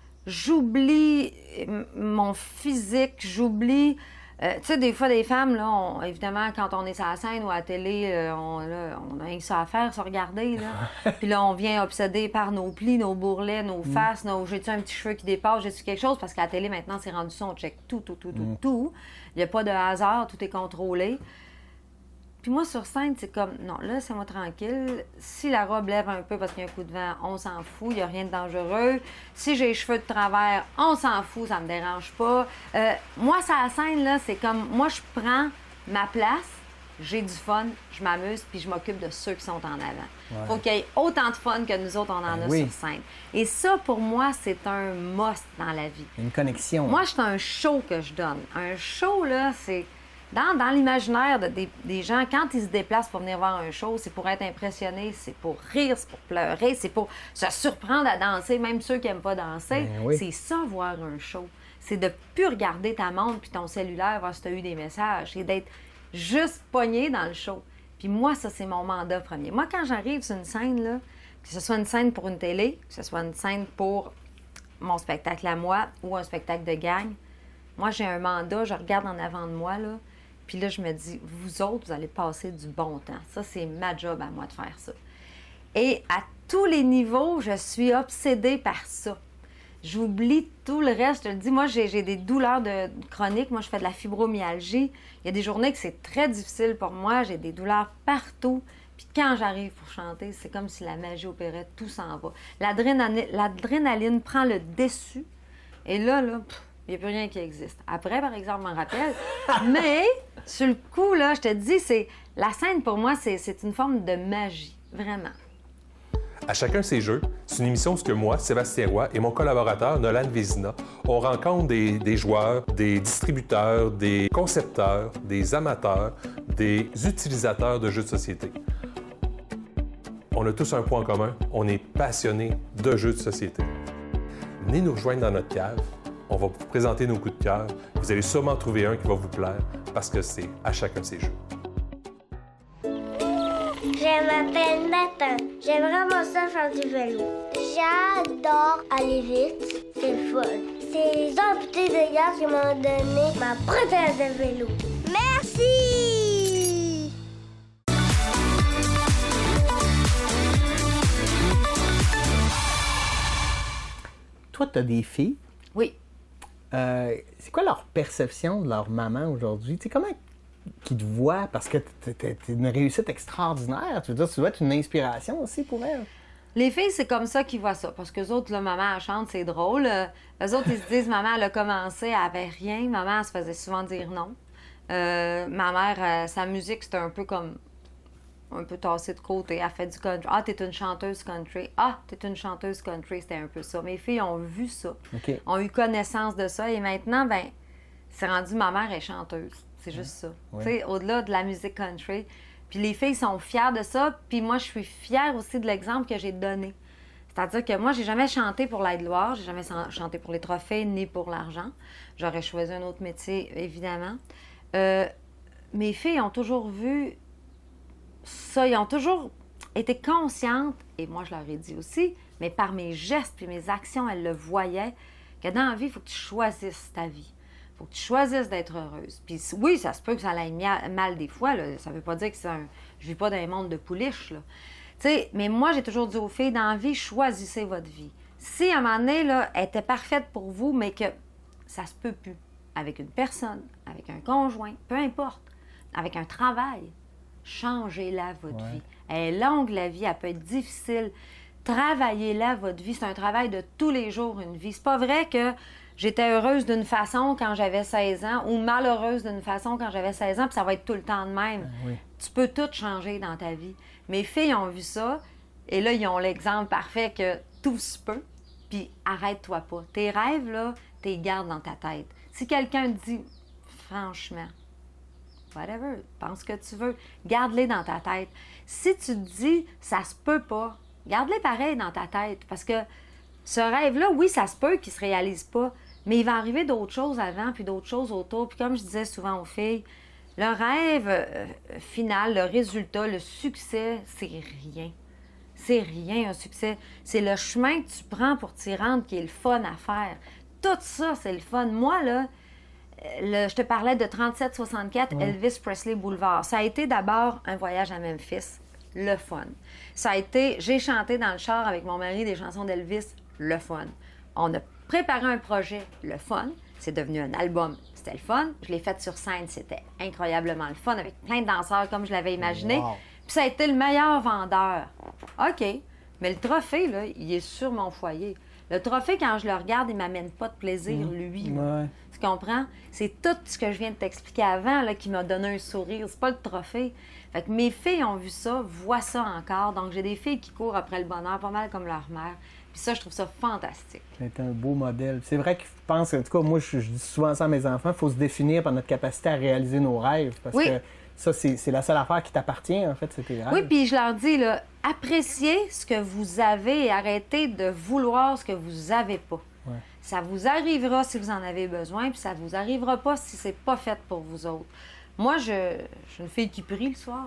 J'oublie mon physique, j'oublie... Euh, tu sais, des fois, des femmes, là, on, évidemment, quand on est sur la scène ou à la télé, euh, on, là, on a rien que ça à faire, se regarder, là. Puis là, on vient obsédé par nos plis, nos bourrelets, nos faces, nos... J'ai-tu un petit cheveu qui dépasse, j'ai-tu quelque chose? Parce qu'à la télé, maintenant, c'est rendu ça, on check tout, tout, tout, tout, mm. tout. Il n'y a pas de hasard, tout est contrôlé. Puis moi, sur scène, c'est comme, non, là, c'est moi tranquille. Si la robe lève un peu parce qu'il y a un coup de vent, on s'en fout, il n'y a rien de dangereux. Si j'ai les cheveux de travers, on s'en fout, ça me dérange pas. Euh, moi, sur la scène, là, c'est comme, moi, je prends ma place, j'ai du fun, je m'amuse, puis je m'occupe de ceux qui sont en avant. Il ouais. faut qu'il y ait autant de fun que nous autres, on en ben a oui. sur scène. Et ça, pour moi, c'est un must dans la vie. Une connexion. Moi, c'est un show que je donne. Un show, là, c'est... Dans, dans l'imaginaire de, des, des gens, quand ils se déplacent pour venir voir un show, c'est pour être impressionnés, c'est pour rire, c'est pour pleurer, c'est pour se surprendre à danser, même ceux qui n'aiment pas danser. Ben oui. C'est ça, voir un show. C'est de ne plus regarder ta montre puis ton cellulaire, voir si tu as eu des messages. C'est d'être juste pogné dans le show. Puis moi, ça, c'est mon mandat premier. Moi, quand j'arrive sur une scène, là, que ce soit une scène pour une télé, que ce soit une scène pour mon spectacle à moi ou un spectacle de gang, moi, j'ai un mandat, je regarde en avant de moi, là. Puis là, je me dis, vous autres, vous allez passer du bon temps. Ça, c'est ma job à moi de faire ça. Et à tous les niveaux, je suis obsédée par ça. J'oublie tout le reste. Je te le dis, moi, j'ai, j'ai des douleurs de, chroniques. Moi, je fais de la fibromyalgie. Il y a des journées que c'est très difficile pour moi. J'ai des douleurs partout. Puis quand j'arrive pour chanter, c'est comme si la magie opérait, tout s'en va. L'adrénaline, l'adrénaline prend le dessus. Et là, là... Pff, il n'y a plus rien qui existe. Après, par exemple, je m'en rappelle. Mais, sur le coup, là, je te dis, c'est la scène, pour moi, c'est, c'est une forme de magie. Vraiment. À chacun ses jeux, c'est une émission où moi, Sébastien Roy, et mon collaborateur, Nolan Vézina, on rencontre des, des joueurs, des distributeurs, des concepteurs, des amateurs, des utilisateurs de jeux de société. On a tous un point en commun, on est passionnés de jeux de société. Venez nous rejoindre dans notre cave. On va vous présenter nos coups de cœur. Vous allez sûrement trouver un qui va vous plaire parce que c'est à chacun ses jeux. Je m'appelle Nathan. J'aime vraiment ça faire du vélo. J'adore aller vite. C'est le fun. C'est les amputés de gare qui m'ont donné ma prothèse de vélo. Merci! Toi, tu as des filles. Oui. Euh, c'est quoi leur perception de leur maman aujourd'hui? Tu sais, comment qu'ils te voient? Parce que t'es une réussite extraordinaire. Tu veux dire, tu dois être une inspiration aussi pour elles. Les filles, c'est comme ça qu'ils voient ça. Parce qu'eux autres, là, maman, elle chante, c'est drôle. Eux autres, ils se disent, maman, elle a commencé, elle avait rien. Maman, elle se faisait souvent dire non. Euh, ma mère, euh, sa musique, c'était un peu comme... un peu tassée de côté. Elle fait du country. Ah, t'es une chanteuse country. Ah, t'es une chanteuse country. C'était un peu ça. Mes filles ont vu ça. Okay. Ont eu connaissance de ça. Et maintenant, ben, c'est rendu ma mère est chanteuse. C'est juste ça. Ouais. Tu sais, au-delà de la musique country. Puis les filles sont fières de ça. Puis moi, je suis fière aussi de l'exemple que j'ai donné. C'est-à-dire que moi, j'ai jamais chanté pour l'aide-gloire. J'ai jamais chanté pour les trophées ni pour l'argent. J'aurais choisi un autre métier, évidemment. Euh, mes filles ont toujours vu ça, ils ont toujours été conscientes, et moi je leur ai dit aussi, mais par mes gestes et mes actions, elles le voyaient, que dans la vie, il faut que tu choisisses ta vie. Il faut que tu choisisses d'être heureuse. Puis oui, ça se peut que ça aille mal des fois, là. Ça ne veut pas dire que c'est un... je vis pas dans un monde de pouliches, là. Tu sais, mais moi, j'ai toujours dit aux filles, dans la vie, choisissez votre vie. Si à un moment donné, là, elle était parfaite pour vous, mais que ça se peut plus, avec une personne, avec un conjoint, peu importe, avec un travail, changez-la, votre ouais. vie. Elle est longue, la vie, elle peut être difficile. travaillez-la, votre vie. C'est un travail de tous les jours, une vie. C'est pas vrai que j'étais heureuse d'une façon quand j'avais seize ans ou malheureuse d'une façon quand j'avais seize ans, puis ça va être tout le temps de même. Oui. Tu peux tout changer dans ta vie. Mes filles ont vu ça, et là, ils ont l'exemple parfait que tout se peut, puis arrête-toi pas. Tes rêves, là, t'es gardes dans ta tête. Si quelqu'un te dit, franchement, whatever, pense ce que tu veux, garde-les dans ta tête. Si tu te dis, ça se peut pas, garde-les pareil dans ta tête, parce que ce rêve-là, oui, ça se peut qu'il se réalise pas, mais il va arriver d'autres choses avant, puis d'autres choses autour. Puis comme je disais souvent aux filles, le rêve euh, final, le résultat, le succès, c'est rien. C'est rien, un succès. C'est le chemin que tu prends pour t'y rendre qui est le fun à faire. Tout ça, c'est le fun. Moi, là, le, je te parlais de trente-sept soixante-quatre, ouais. Elvis Presley Boulevard. Ça a été d'abord un voyage à Memphis, le fun. Ça a été, j'ai chanté dans le char avec mon mari des chansons d'Elvis, le fun. On a préparé un projet, le fun. C'est devenu un album, c'était le fun. Je l'ai fait sur scène, c'était incroyablement le fun, avec plein de danseurs comme je l'avais imaginé. Wow. Puis ça a été le meilleur vendeur. OK, mais le trophée, là, il est sur mon foyer. Le trophée, quand je le regarde, il ne m'amène pas de plaisir, mmh. lui. Ouais. Tu comprends? C'est tout ce que je viens de t'expliquer avant là, qui m'a donné un sourire. C'est pas le trophée. Fait que mes filles ont vu ça, voient ça encore. Donc, j'ai des filles qui courent après le bonheur, pas mal comme leur mère. Puis ça, je trouve ça fantastique. C'est un beau modèle. C'est vrai que je pense, en tout cas, moi, je, je dis souvent ça à mes enfants, il faut se définir par notre capacité à réaliser nos rêves. Parce oui. que ça, c'est, c'est la seule affaire qui t'appartient, en fait, c'est tes rêves. Oui, puis je leur dis, là, appréciez ce que vous avez et arrêtez de vouloir ce que vous n'avez pas. Ouais. Ça vous arrivera si vous en avez besoin, puis ça vous arrivera pas si c'est pas fait pour vous autres. Moi, je, je suis une fille qui prie le soir.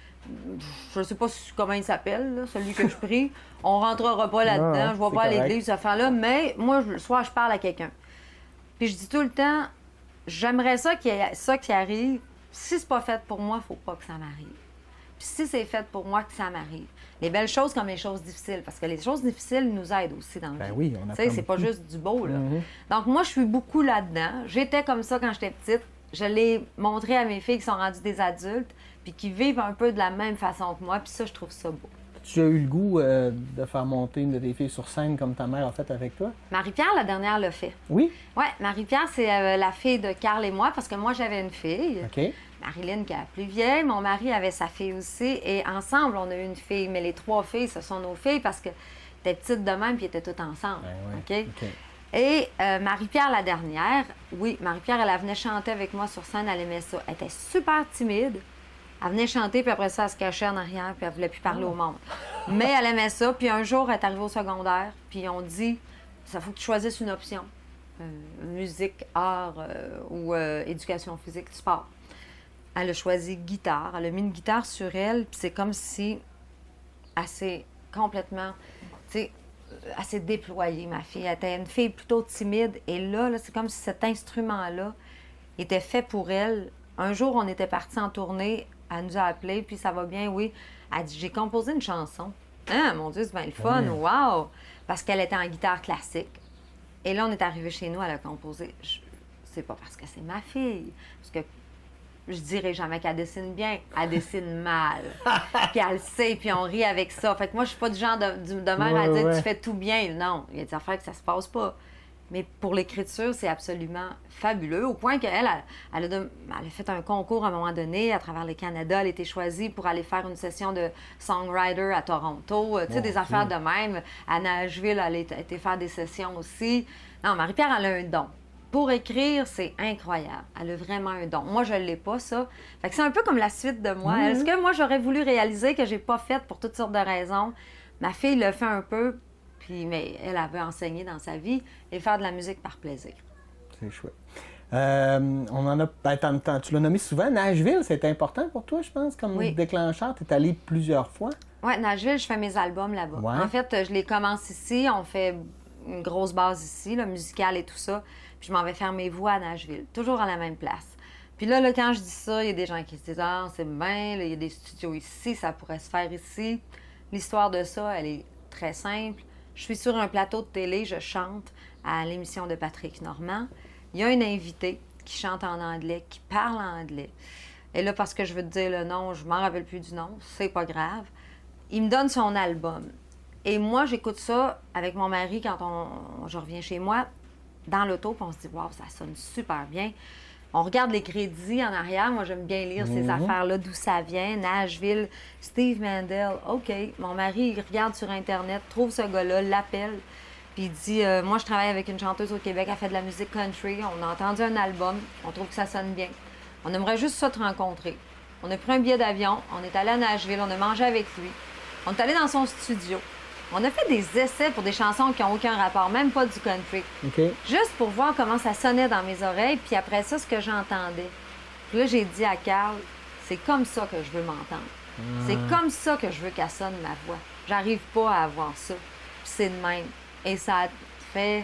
Je ne sais pas comment il s'appelle, là, celui que je prie. On ne rentrera pas là-dedans. Ah, je ne vais pas à l'église, cette affaire-là. Mais moi, le soir, je parle à quelqu'un. Puis je dis tout le temps, j'aimerais ça qu'il y ait ça qui arrive. Si c'est pas fait pour moi, il ne faut pas que ça m'arrive. Puis si c'est fait pour moi, que ça m'arrive. Les belles choses comme les choses difficiles. Parce que les choses difficiles nous aident aussi dans le ben vie. Oui, on Tu sais, c'est pas juste du beau, là. Mm-hmm. Donc moi, je suis beaucoup là-dedans. J'étais comme ça quand j'étais petite. Je l'ai montré à mes filles qui sont rendues des adultes, puis qui vivent un peu de la même façon que moi, puis ça, je trouve ça beau. Tu as eu le goût euh, de faire monter une de tes filles sur scène comme ta mère a fait avec toi? Marie-Pierre, la dernière, l'a fait. Oui? Oui, Marie-Pierre, c'est euh, la fille de Carl et moi, parce que moi, j'avais une fille. OK. Marilyn, qui est la plus vieille. Mon mari avait sa fille aussi. Et ensemble, on a eu une fille. Mais les trois filles, ce sont nos filles, parce que étaient petites de même, puis étaient toutes ensemble. Ben oui. OK? OK. Et euh, Marie-Pierre, la dernière, oui, Marie-Pierre, elle, elle venait chanter avec moi sur scène, elle aimait ça. Elle était super timide. Elle venait chanter, puis après ça, elle se cachait en arrière, puis elle voulait plus parler oh. au monde. Mais elle aimait ça. Puis un jour, elle est arrivée au secondaire, puis on dit, ça faut que tu choisisses une option. Euh, musique, art euh, ou euh, éducation physique, sport. Elle a choisi guitare. Elle a mis une guitare sur elle, puis c'est comme si elle s'est complètement, tu sais, elle s'est déployée, ma fille. Elle était une fille plutôt timide. Et là, là c'est comme si cet instrument-là était fait pour elle. Un jour, on était partis en tournée. Elle nous a appelés, puis ça va bien, oui. Elle dit, j'ai composé une chanson. Ah, mon Dieu, c'est bien le fun. Oui. Wow! Parce qu'elle était en guitare classique. Et là, on est arrivé chez nous, elle a composé. Je... C'est pas parce que c'est ma fille. Parce que je dirais jamais qu'elle dessine bien. Elle dessine mal. Puis elle le sait, puis on rit avec ça. Fait que moi, je suis pas du genre de, de mère ouais, à dire ouais. tu fais tout bien. Non, il y a des affaires que ça se passe pas. Mais pour l'écriture, c'est absolument fabuleux, au point qu'elle, elle, elle, a de, elle a fait un concours à un moment donné, à travers le Canada. Elle a été choisie pour aller faire une session de songwriter à Toronto. Tu sais, des affaires de même. À Nashville, elle a été faire des sessions aussi. Non, Marie-Pierre, elle a un don. Pour écrire, c'est incroyable. Elle a vraiment un don. Moi, je ne l'ai pas, ça. Fait que c'est un peu comme la suite de moi. Mm-hmm. Est-ce que moi, j'aurais voulu réaliser que j'ai pas fait pour toutes sortes de raisons? Ma fille le fait un peu, puis, mais elle avait enseigné dans sa vie et faire de la musique par plaisir. C'est chouette. Euh, on en a, ben, tu l'as nommé souvent. Nashville, c'est important pour toi, je pense, comme oui. déclencheur. Tu es allé plusieurs fois. Oui, Nashville, je fais mes albums là-bas. Ouais. En fait, je les commence ici. On fait une grosse base ici, là, musicale et tout ça. Puis je m'en vais faire mes voix à Nashville, toujours à la même place. Puis là, là quand je dis ça, il y a des gens qui se disent « Ah, c'est bien, il y a des studios ici, ça pourrait se faire ici. » L'histoire de ça, elle est très simple. Je suis sur un plateau de télé, je chante à l'émission de Patrick Normand. Il y a une invitée qui chante en anglais, qui parle en anglais. Et là, parce que je veux te dire le nom, je ne m'en rappelle plus du nom, c'est pas grave. Il me donne son album. Et moi, j'écoute ça avec mon mari quand on, je reviens chez moi, dans l'auto, puis on se dit « Wow, ça sonne super bien ». On regarde les crédits en arrière. Moi, j'aime bien lire ces Mm-hmm. affaires-là, d'où ça vient. Nashville, Steve Mandel. OK. Mon mari, il regarde sur Internet, trouve ce gars-là, l'appelle, puis il dit euh, moi, je travaille avec une chanteuse au Québec, elle fait de la musique country. On a entendu un album, on trouve que ça sonne bien. On aimerait juste ça te rencontrer. On a pris un billet d'avion, on est allé à Nashville, on a mangé avec lui. On est allé dans son studio. On a fait des essais pour des chansons qui n'ont aucun rapport, même pas du country. OK. Juste pour voir comment ça sonnait dans mes oreilles, puis après ça, ce que j'entendais. Puis là, j'ai dit à Carl, c'est comme ça que je veux m'entendre. C'est comme ça que je veux qu'elle sonne ma voix. J'arrive pas à avoir ça. Puis c'est de même. Et ça a fait,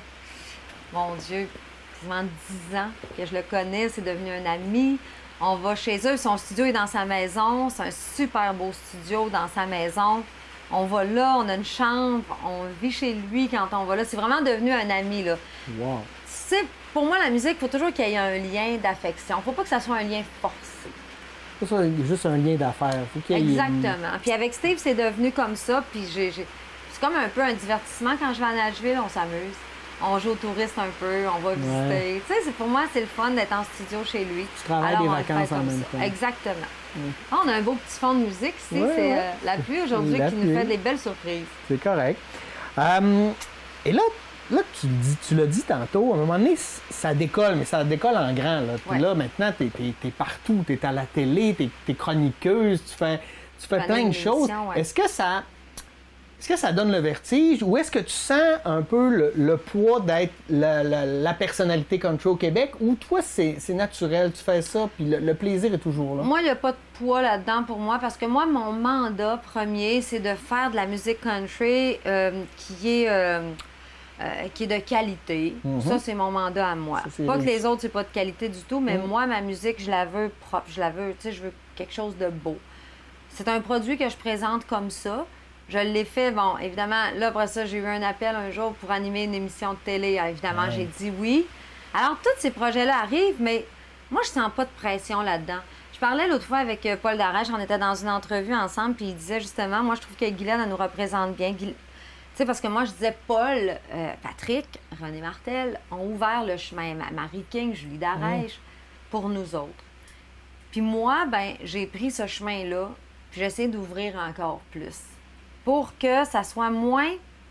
mon Dieu, quasiment dix ans que je le connais. C'est devenu un ami. On va chez eux. Son studio est dans sa maison. C'est un super beau studio dans sa maison. On va là, on a une chambre, on vit chez lui quand on va là. C'est vraiment devenu un ami, là. Wow. C'est, pour moi, la musique, il faut toujours qu'il y ait un lien d'affection. Faut pas que ça soit un lien forcé. C'est ça, juste un lien d'affaires. Faut qu'il y ait une- Exactement. Puis avec Steve, c'est devenu comme ça. Puis j'ai, j'ai- c'est comme un peu un divertissement. Quand je vais à Nashville, on s'amuse. On joue aux touristes un peu, on va visiter. Ouais. Tu sais, c'est- pour moi, c'est le fun d'être en studio chez lui. Tu travailles des on le fait vacances en comme même ça. temps. Exactement. Ah, on a un beau petit fond de musique ici. Ouais, c'est ouais. euh, la pluie aujourd'hui La qui nous pluie. fait des belles surprises. C'est correct. Euh, et là, là tu, le dis, tu l'as dit tantôt, à un moment donné, c- ça décolle, mais ça décolle en grand. Là. Puis Ouais. là, maintenant, tu es, partout. Tu es à la télé, tu es chroniqueuse, tu fais, tu fais Je plein fais de une choses. émission, ouais. Est-ce que ça... Est-ce que ça donne le vertige ou est-ce que tu sens un peu le, le poids d'être la, la- la personnalité country au Québec ou toi, c'est c'est naturel, tu fais ça, puis le, le plaisir est toujours là? Moi, il n'y a pas de poids là-dedans pour moi parce que moi, mon mandat premier, c'est de faire de la musique country euh, qui est... euh, euh, qui est de qualité. Mhm. Ça, c'est mon mandat à moi. Ça, c'est Pas que réussi. les autres, c'est pas de qualité du tout, mais Mhm. moi, ma musique, je la veux propre, je la veux, tu sais, je veux quelque chose de beau. C'est un produit que je présente comme ça. Je l'ai fait, bon, évidemment, là, après ça, j'ai eu un appel un jour pour animer une émission de télé. Alors, évidemment, Ouais. j'ai dit oui. Alors, tous ces projets-là arrivent, mais moi, je sens pas de pression là-dedans. Je parlais l'autre fois avec euh, Paul Darèche, on était dans une entrevue ensemble, puis il disait justement, moi, je trouve que Guylaine, elle nous représente bien. Guy- Tu sais, parce que moi, je disais, Paul, euh, Patrick, René Martel ont ouvert le chemin. Ma- Marie King, Julie Darèche, pour nous autres. Puis moi, ben, j'ai pris ce chemin-là, puis j'essaie d'ouvrir encore plus. Pour que ça soit moins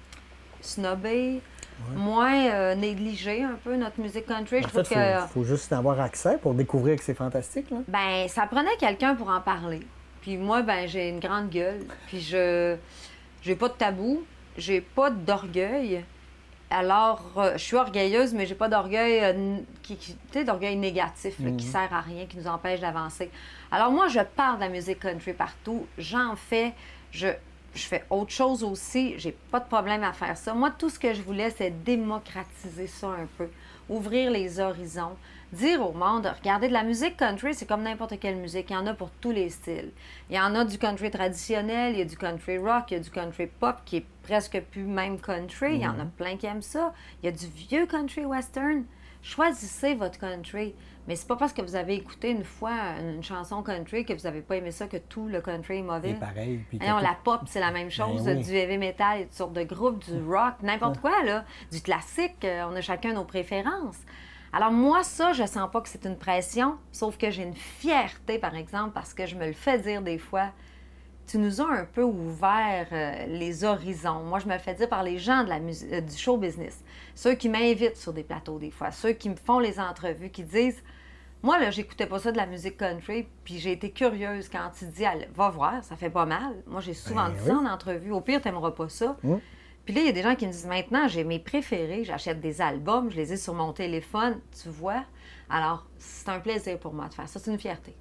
snobé, moins euh, négligé un peu notre musique country. Je En trouve fait, que il faut, faut juste avoir accès pour découvrir que c'est fantastique. Là. ben ça prenait quelqu'un pour en parler. Puis moi, ben j'ai une grande gueule, puis je j'ai pas de tabou, j'ai pas d'orgueil. Alors, euh, je suis orgueilleuse, mais j'ai pas d'orgueil euh, n- qui, qui- tu sais, d'orgueil négatif là, qui sert à rien, qui nous empêche d'avancer. Alors moi, je parle de la musique country partout, j'en fais, je je fais autre chose aussi, j'ai pas de problème à faire ça. Moi, tout ce que je voulais, c'est démocratiser ça un peu, ouvrir les horizons, dire au monde, regardez, de la musique country, c'est comme n'importe quelle musique, il y en a pour tous les styles. Il y en a du country traditionnel, il y a du country rock, il y a du country pop qui est presque plus même country, il y en a plein qui aiment ça. Il y a du vieux country western. Choisissez votre country. Mais c'est pas parce que vous avez écouté une fois une chanson country que vous n'avez pas aimé ça que tout le country est mauvais. C'est pareil. Puis Voyons, t'as la tout- pop, c'est la même chose, Ben oui. du heavy metal, il y a toutes sortes de groupes, du rock, n'importe quoi, là, du classique, euh, on a chacun nos préférences. Alors moi, ça, je sens pas que c'est une pression, sauf que j'ai une fierté, par exemple, parce que je me le fais dire des fois, tu nous as un peu ouvert euh, les horizons. Moi, je me le fais dire par les gens de la musi- euh, du show business, ceux qui m'invitent sur des plateaux des fois, ceux qui me font les entrevues, qui disent... Moi, là, j'écoutais pas ça de la musique country, puis j'ai été curieuse quand tu dis, Allez, va voir, ça fait pas mal. Moi, j'ai souvent Ben dit oui. ça en entrevue. Au pire, t'aimeras pas ça. Mm. Puis là, il y a des gens qui me disent, maintenant, j'ai mes préférés, j'achète des albums, je les ai sur mon téléphone, tu vois. Alors, c'est un plaisir pour moi de faire ça, c'est une fierté.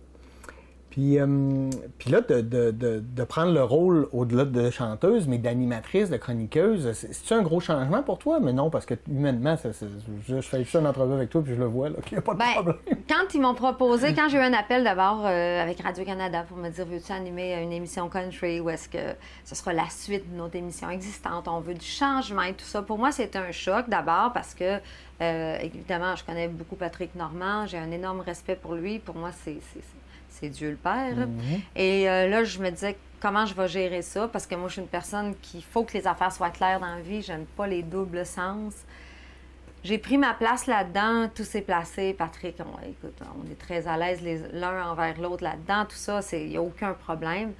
Puis, euh, puis là, de, de, de, de prendre le rôle au-delà de chanteuse, mais d'animatrice, de chroniqueuse, c'est- c'est-tu un gros changement pour toi? Mais non, parce que humainement, ça, c'est- je, je fais ça une entrevue avec toi, puis je le vois, là, qu'il n'y a pas de Ben, problème. quand ils m'ont proposé, quand j'ai eu un appel d'abord euh, avec Radio-Canada pour me dire, veux-tu animer une émission country ou est-ce que ce sera la suite de notre émission existante, on veut du changement et tout ça. Pour moi, c'était un choc d'abord parce que, euh, évidemment, je connais beaucoup Patrick Normand, j'ai un énorme respect pour lui. Pour moi, c'est, c'est, c'est Dieu le Père. Et euh, là, je me disais, comment je vais gérer ça, parce que moi, je suis une personne qui faut que les affaires soient claires dans la vie. J'aime pas les doubles sens. J'ai pris ma place là-dedans, tout s'est placé. Patrick, on, écoute, on est très à l'aise l'un envers l'autre là-dedans, tout ça, il n'y a aucun problème.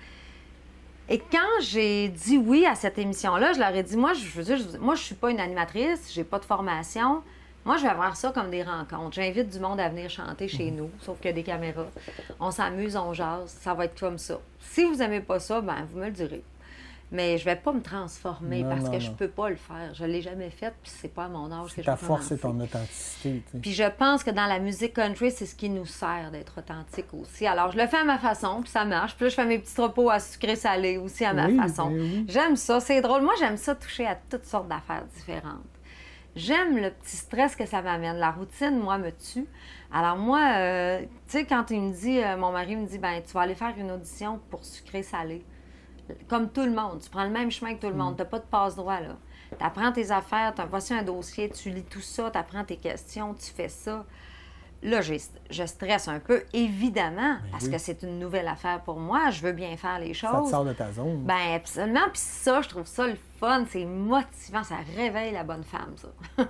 Et quand j'ai dit oui à cette émission-là, je leur ai dit, moi, je veux dire, je, moi, je suis pas une animatrice, j'ai pas de formation. Moi, je vais voir ça comme des rencontres. J'invite du monde à venir chanter chez nous, sauf qu'il y a des caméras. On s'amuse, on jase, ça va être comme ça. Si vous n'aimez pas ça, ben vous me le direz. Mais je vais pas me transformer non, parce non, que non. je peux pas le faire. Je l'ai jamais fait, puis c'est pas à mon âge que je Ta peux force, c'est commencer. ton authenticité. Tu sais. Puis je pense que dans la musique country, c'est ce qui nous sert d'être authentique aussi. Alors, je le fais à ma façon, puis ça marche. Puis là, je fais mes petits repos à sucré-salé aussi à ma Oui, façon. ben oui. J'aime ça, c'est drôle. Moi, j'aime ça toucher à toutes sortes d'affaires différentes. J'aime le petit stress que ça m'amène. La routine, moi, me tue. Alors moi, euh, tu sais, quand il me dit, euh, mon mari me dit, ben tu vas aller faire une audition pour sucré-salé. Comme tout le monde, tu prends le même chemin que tout le monde, tu n'as pas de passe-droit, là. Tu apprends tes affaires, tu voici un dossier, tu lis tout ça, tu apprends tes questions, tu fais ça. Là, j'ai, je stresse un peu, évidemment, Mais parce oui. que c'est une nouvelle affaire pour moi. Je veux bien faire les choses. Ça te sort de ta zone. Ben absolument. Puis ça, je trouve ça le fun, c'est motivant, ça réveille la bonne femme, ça.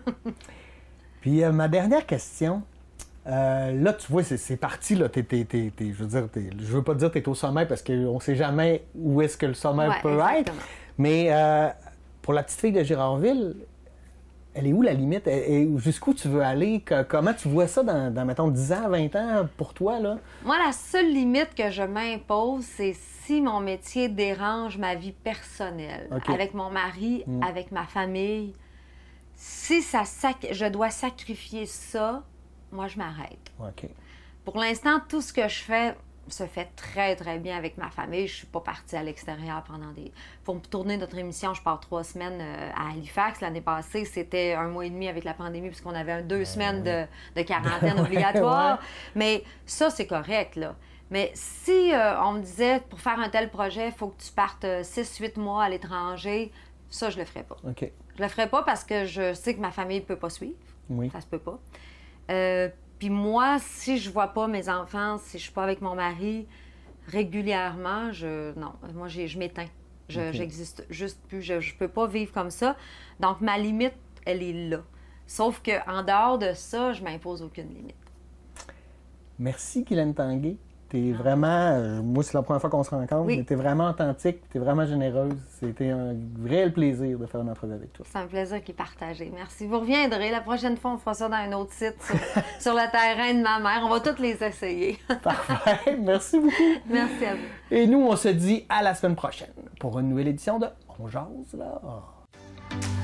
Puis euh, ma dernière question, euh, là, tu vois, c'est, c'est parti, là, t'es, t'es, t'es, t'es- je veux dire, t'es- je veux pas dire que t'es au sommet parce qu'on sait jamais où est-ce que le sommet Ouais, peut exactement. être, mais euh, pour la petite fille de Girardville, elle est où la limite? Et jusqu'où tu veux aller? Que- comment tu vois ça dans, dans, mettons, dix ans, vingt ans pour toi, là? Moi, la seule limite que je m'impose, c'est si mon métier dérange ma vie personnelle, OK. avec mon mari, Mm. avec ma famille. Si ça sac... je dois sacrifier ça, moi, je m'arrête. OK. Pour l'instant, tout ce que je fais se fait très, très bien avec ma famille. Je suis pas partie à l'extérieur pendant des... Pour tourner notre émission, je pars trois semaines euh, à Halifax. L'année passée, c'était un mois et demi avec la pandémie puisqu'on avait un, deux semaines de, de quarantaine Ouais, obligatoire. ouais. Mais ça, c'est correct, là. Mais si euh, on me disait, pour faire un tel projet, il faut que tu partes six huit mois à l'étranger, ça, je le ferais pas. OK. Je le ferais pas parce que je sais que ma famille ne peut pas suivre. Oui. Ça se peut pas. Euh, Puis moi, si je vois pas mes enfants, si je suis pas avec mon mari régulièrement, je non, moi j'ai, je m'éteins. Je, Ok. J'existe juste plus. Je, je peux pas vivre comme ça. Donc ma limite, elle est là. Sauf que en dehors de ça, je m'impose aucune limite. Merci, Guylaine Tanguay. T'es vraiment... euh, moi, c'est la première fois qu'on se rencontre, Oui. mais t'es vraiment authentique, t'es vraiment généreuse. C'était un réel plaisir de faire une entrevue avec toi. C'est un plaisir qui est partagé. Merci. Vous reviendrez. La prochaine fois, on fera ça dans un autre site sur, sur le terrain de ma mère. On va toutes les essayer. Parfait. Merci beaucoup. Merci à vous. Et nous, on se dit à la semaine prochaine pour une nouvelle édition de On jase là.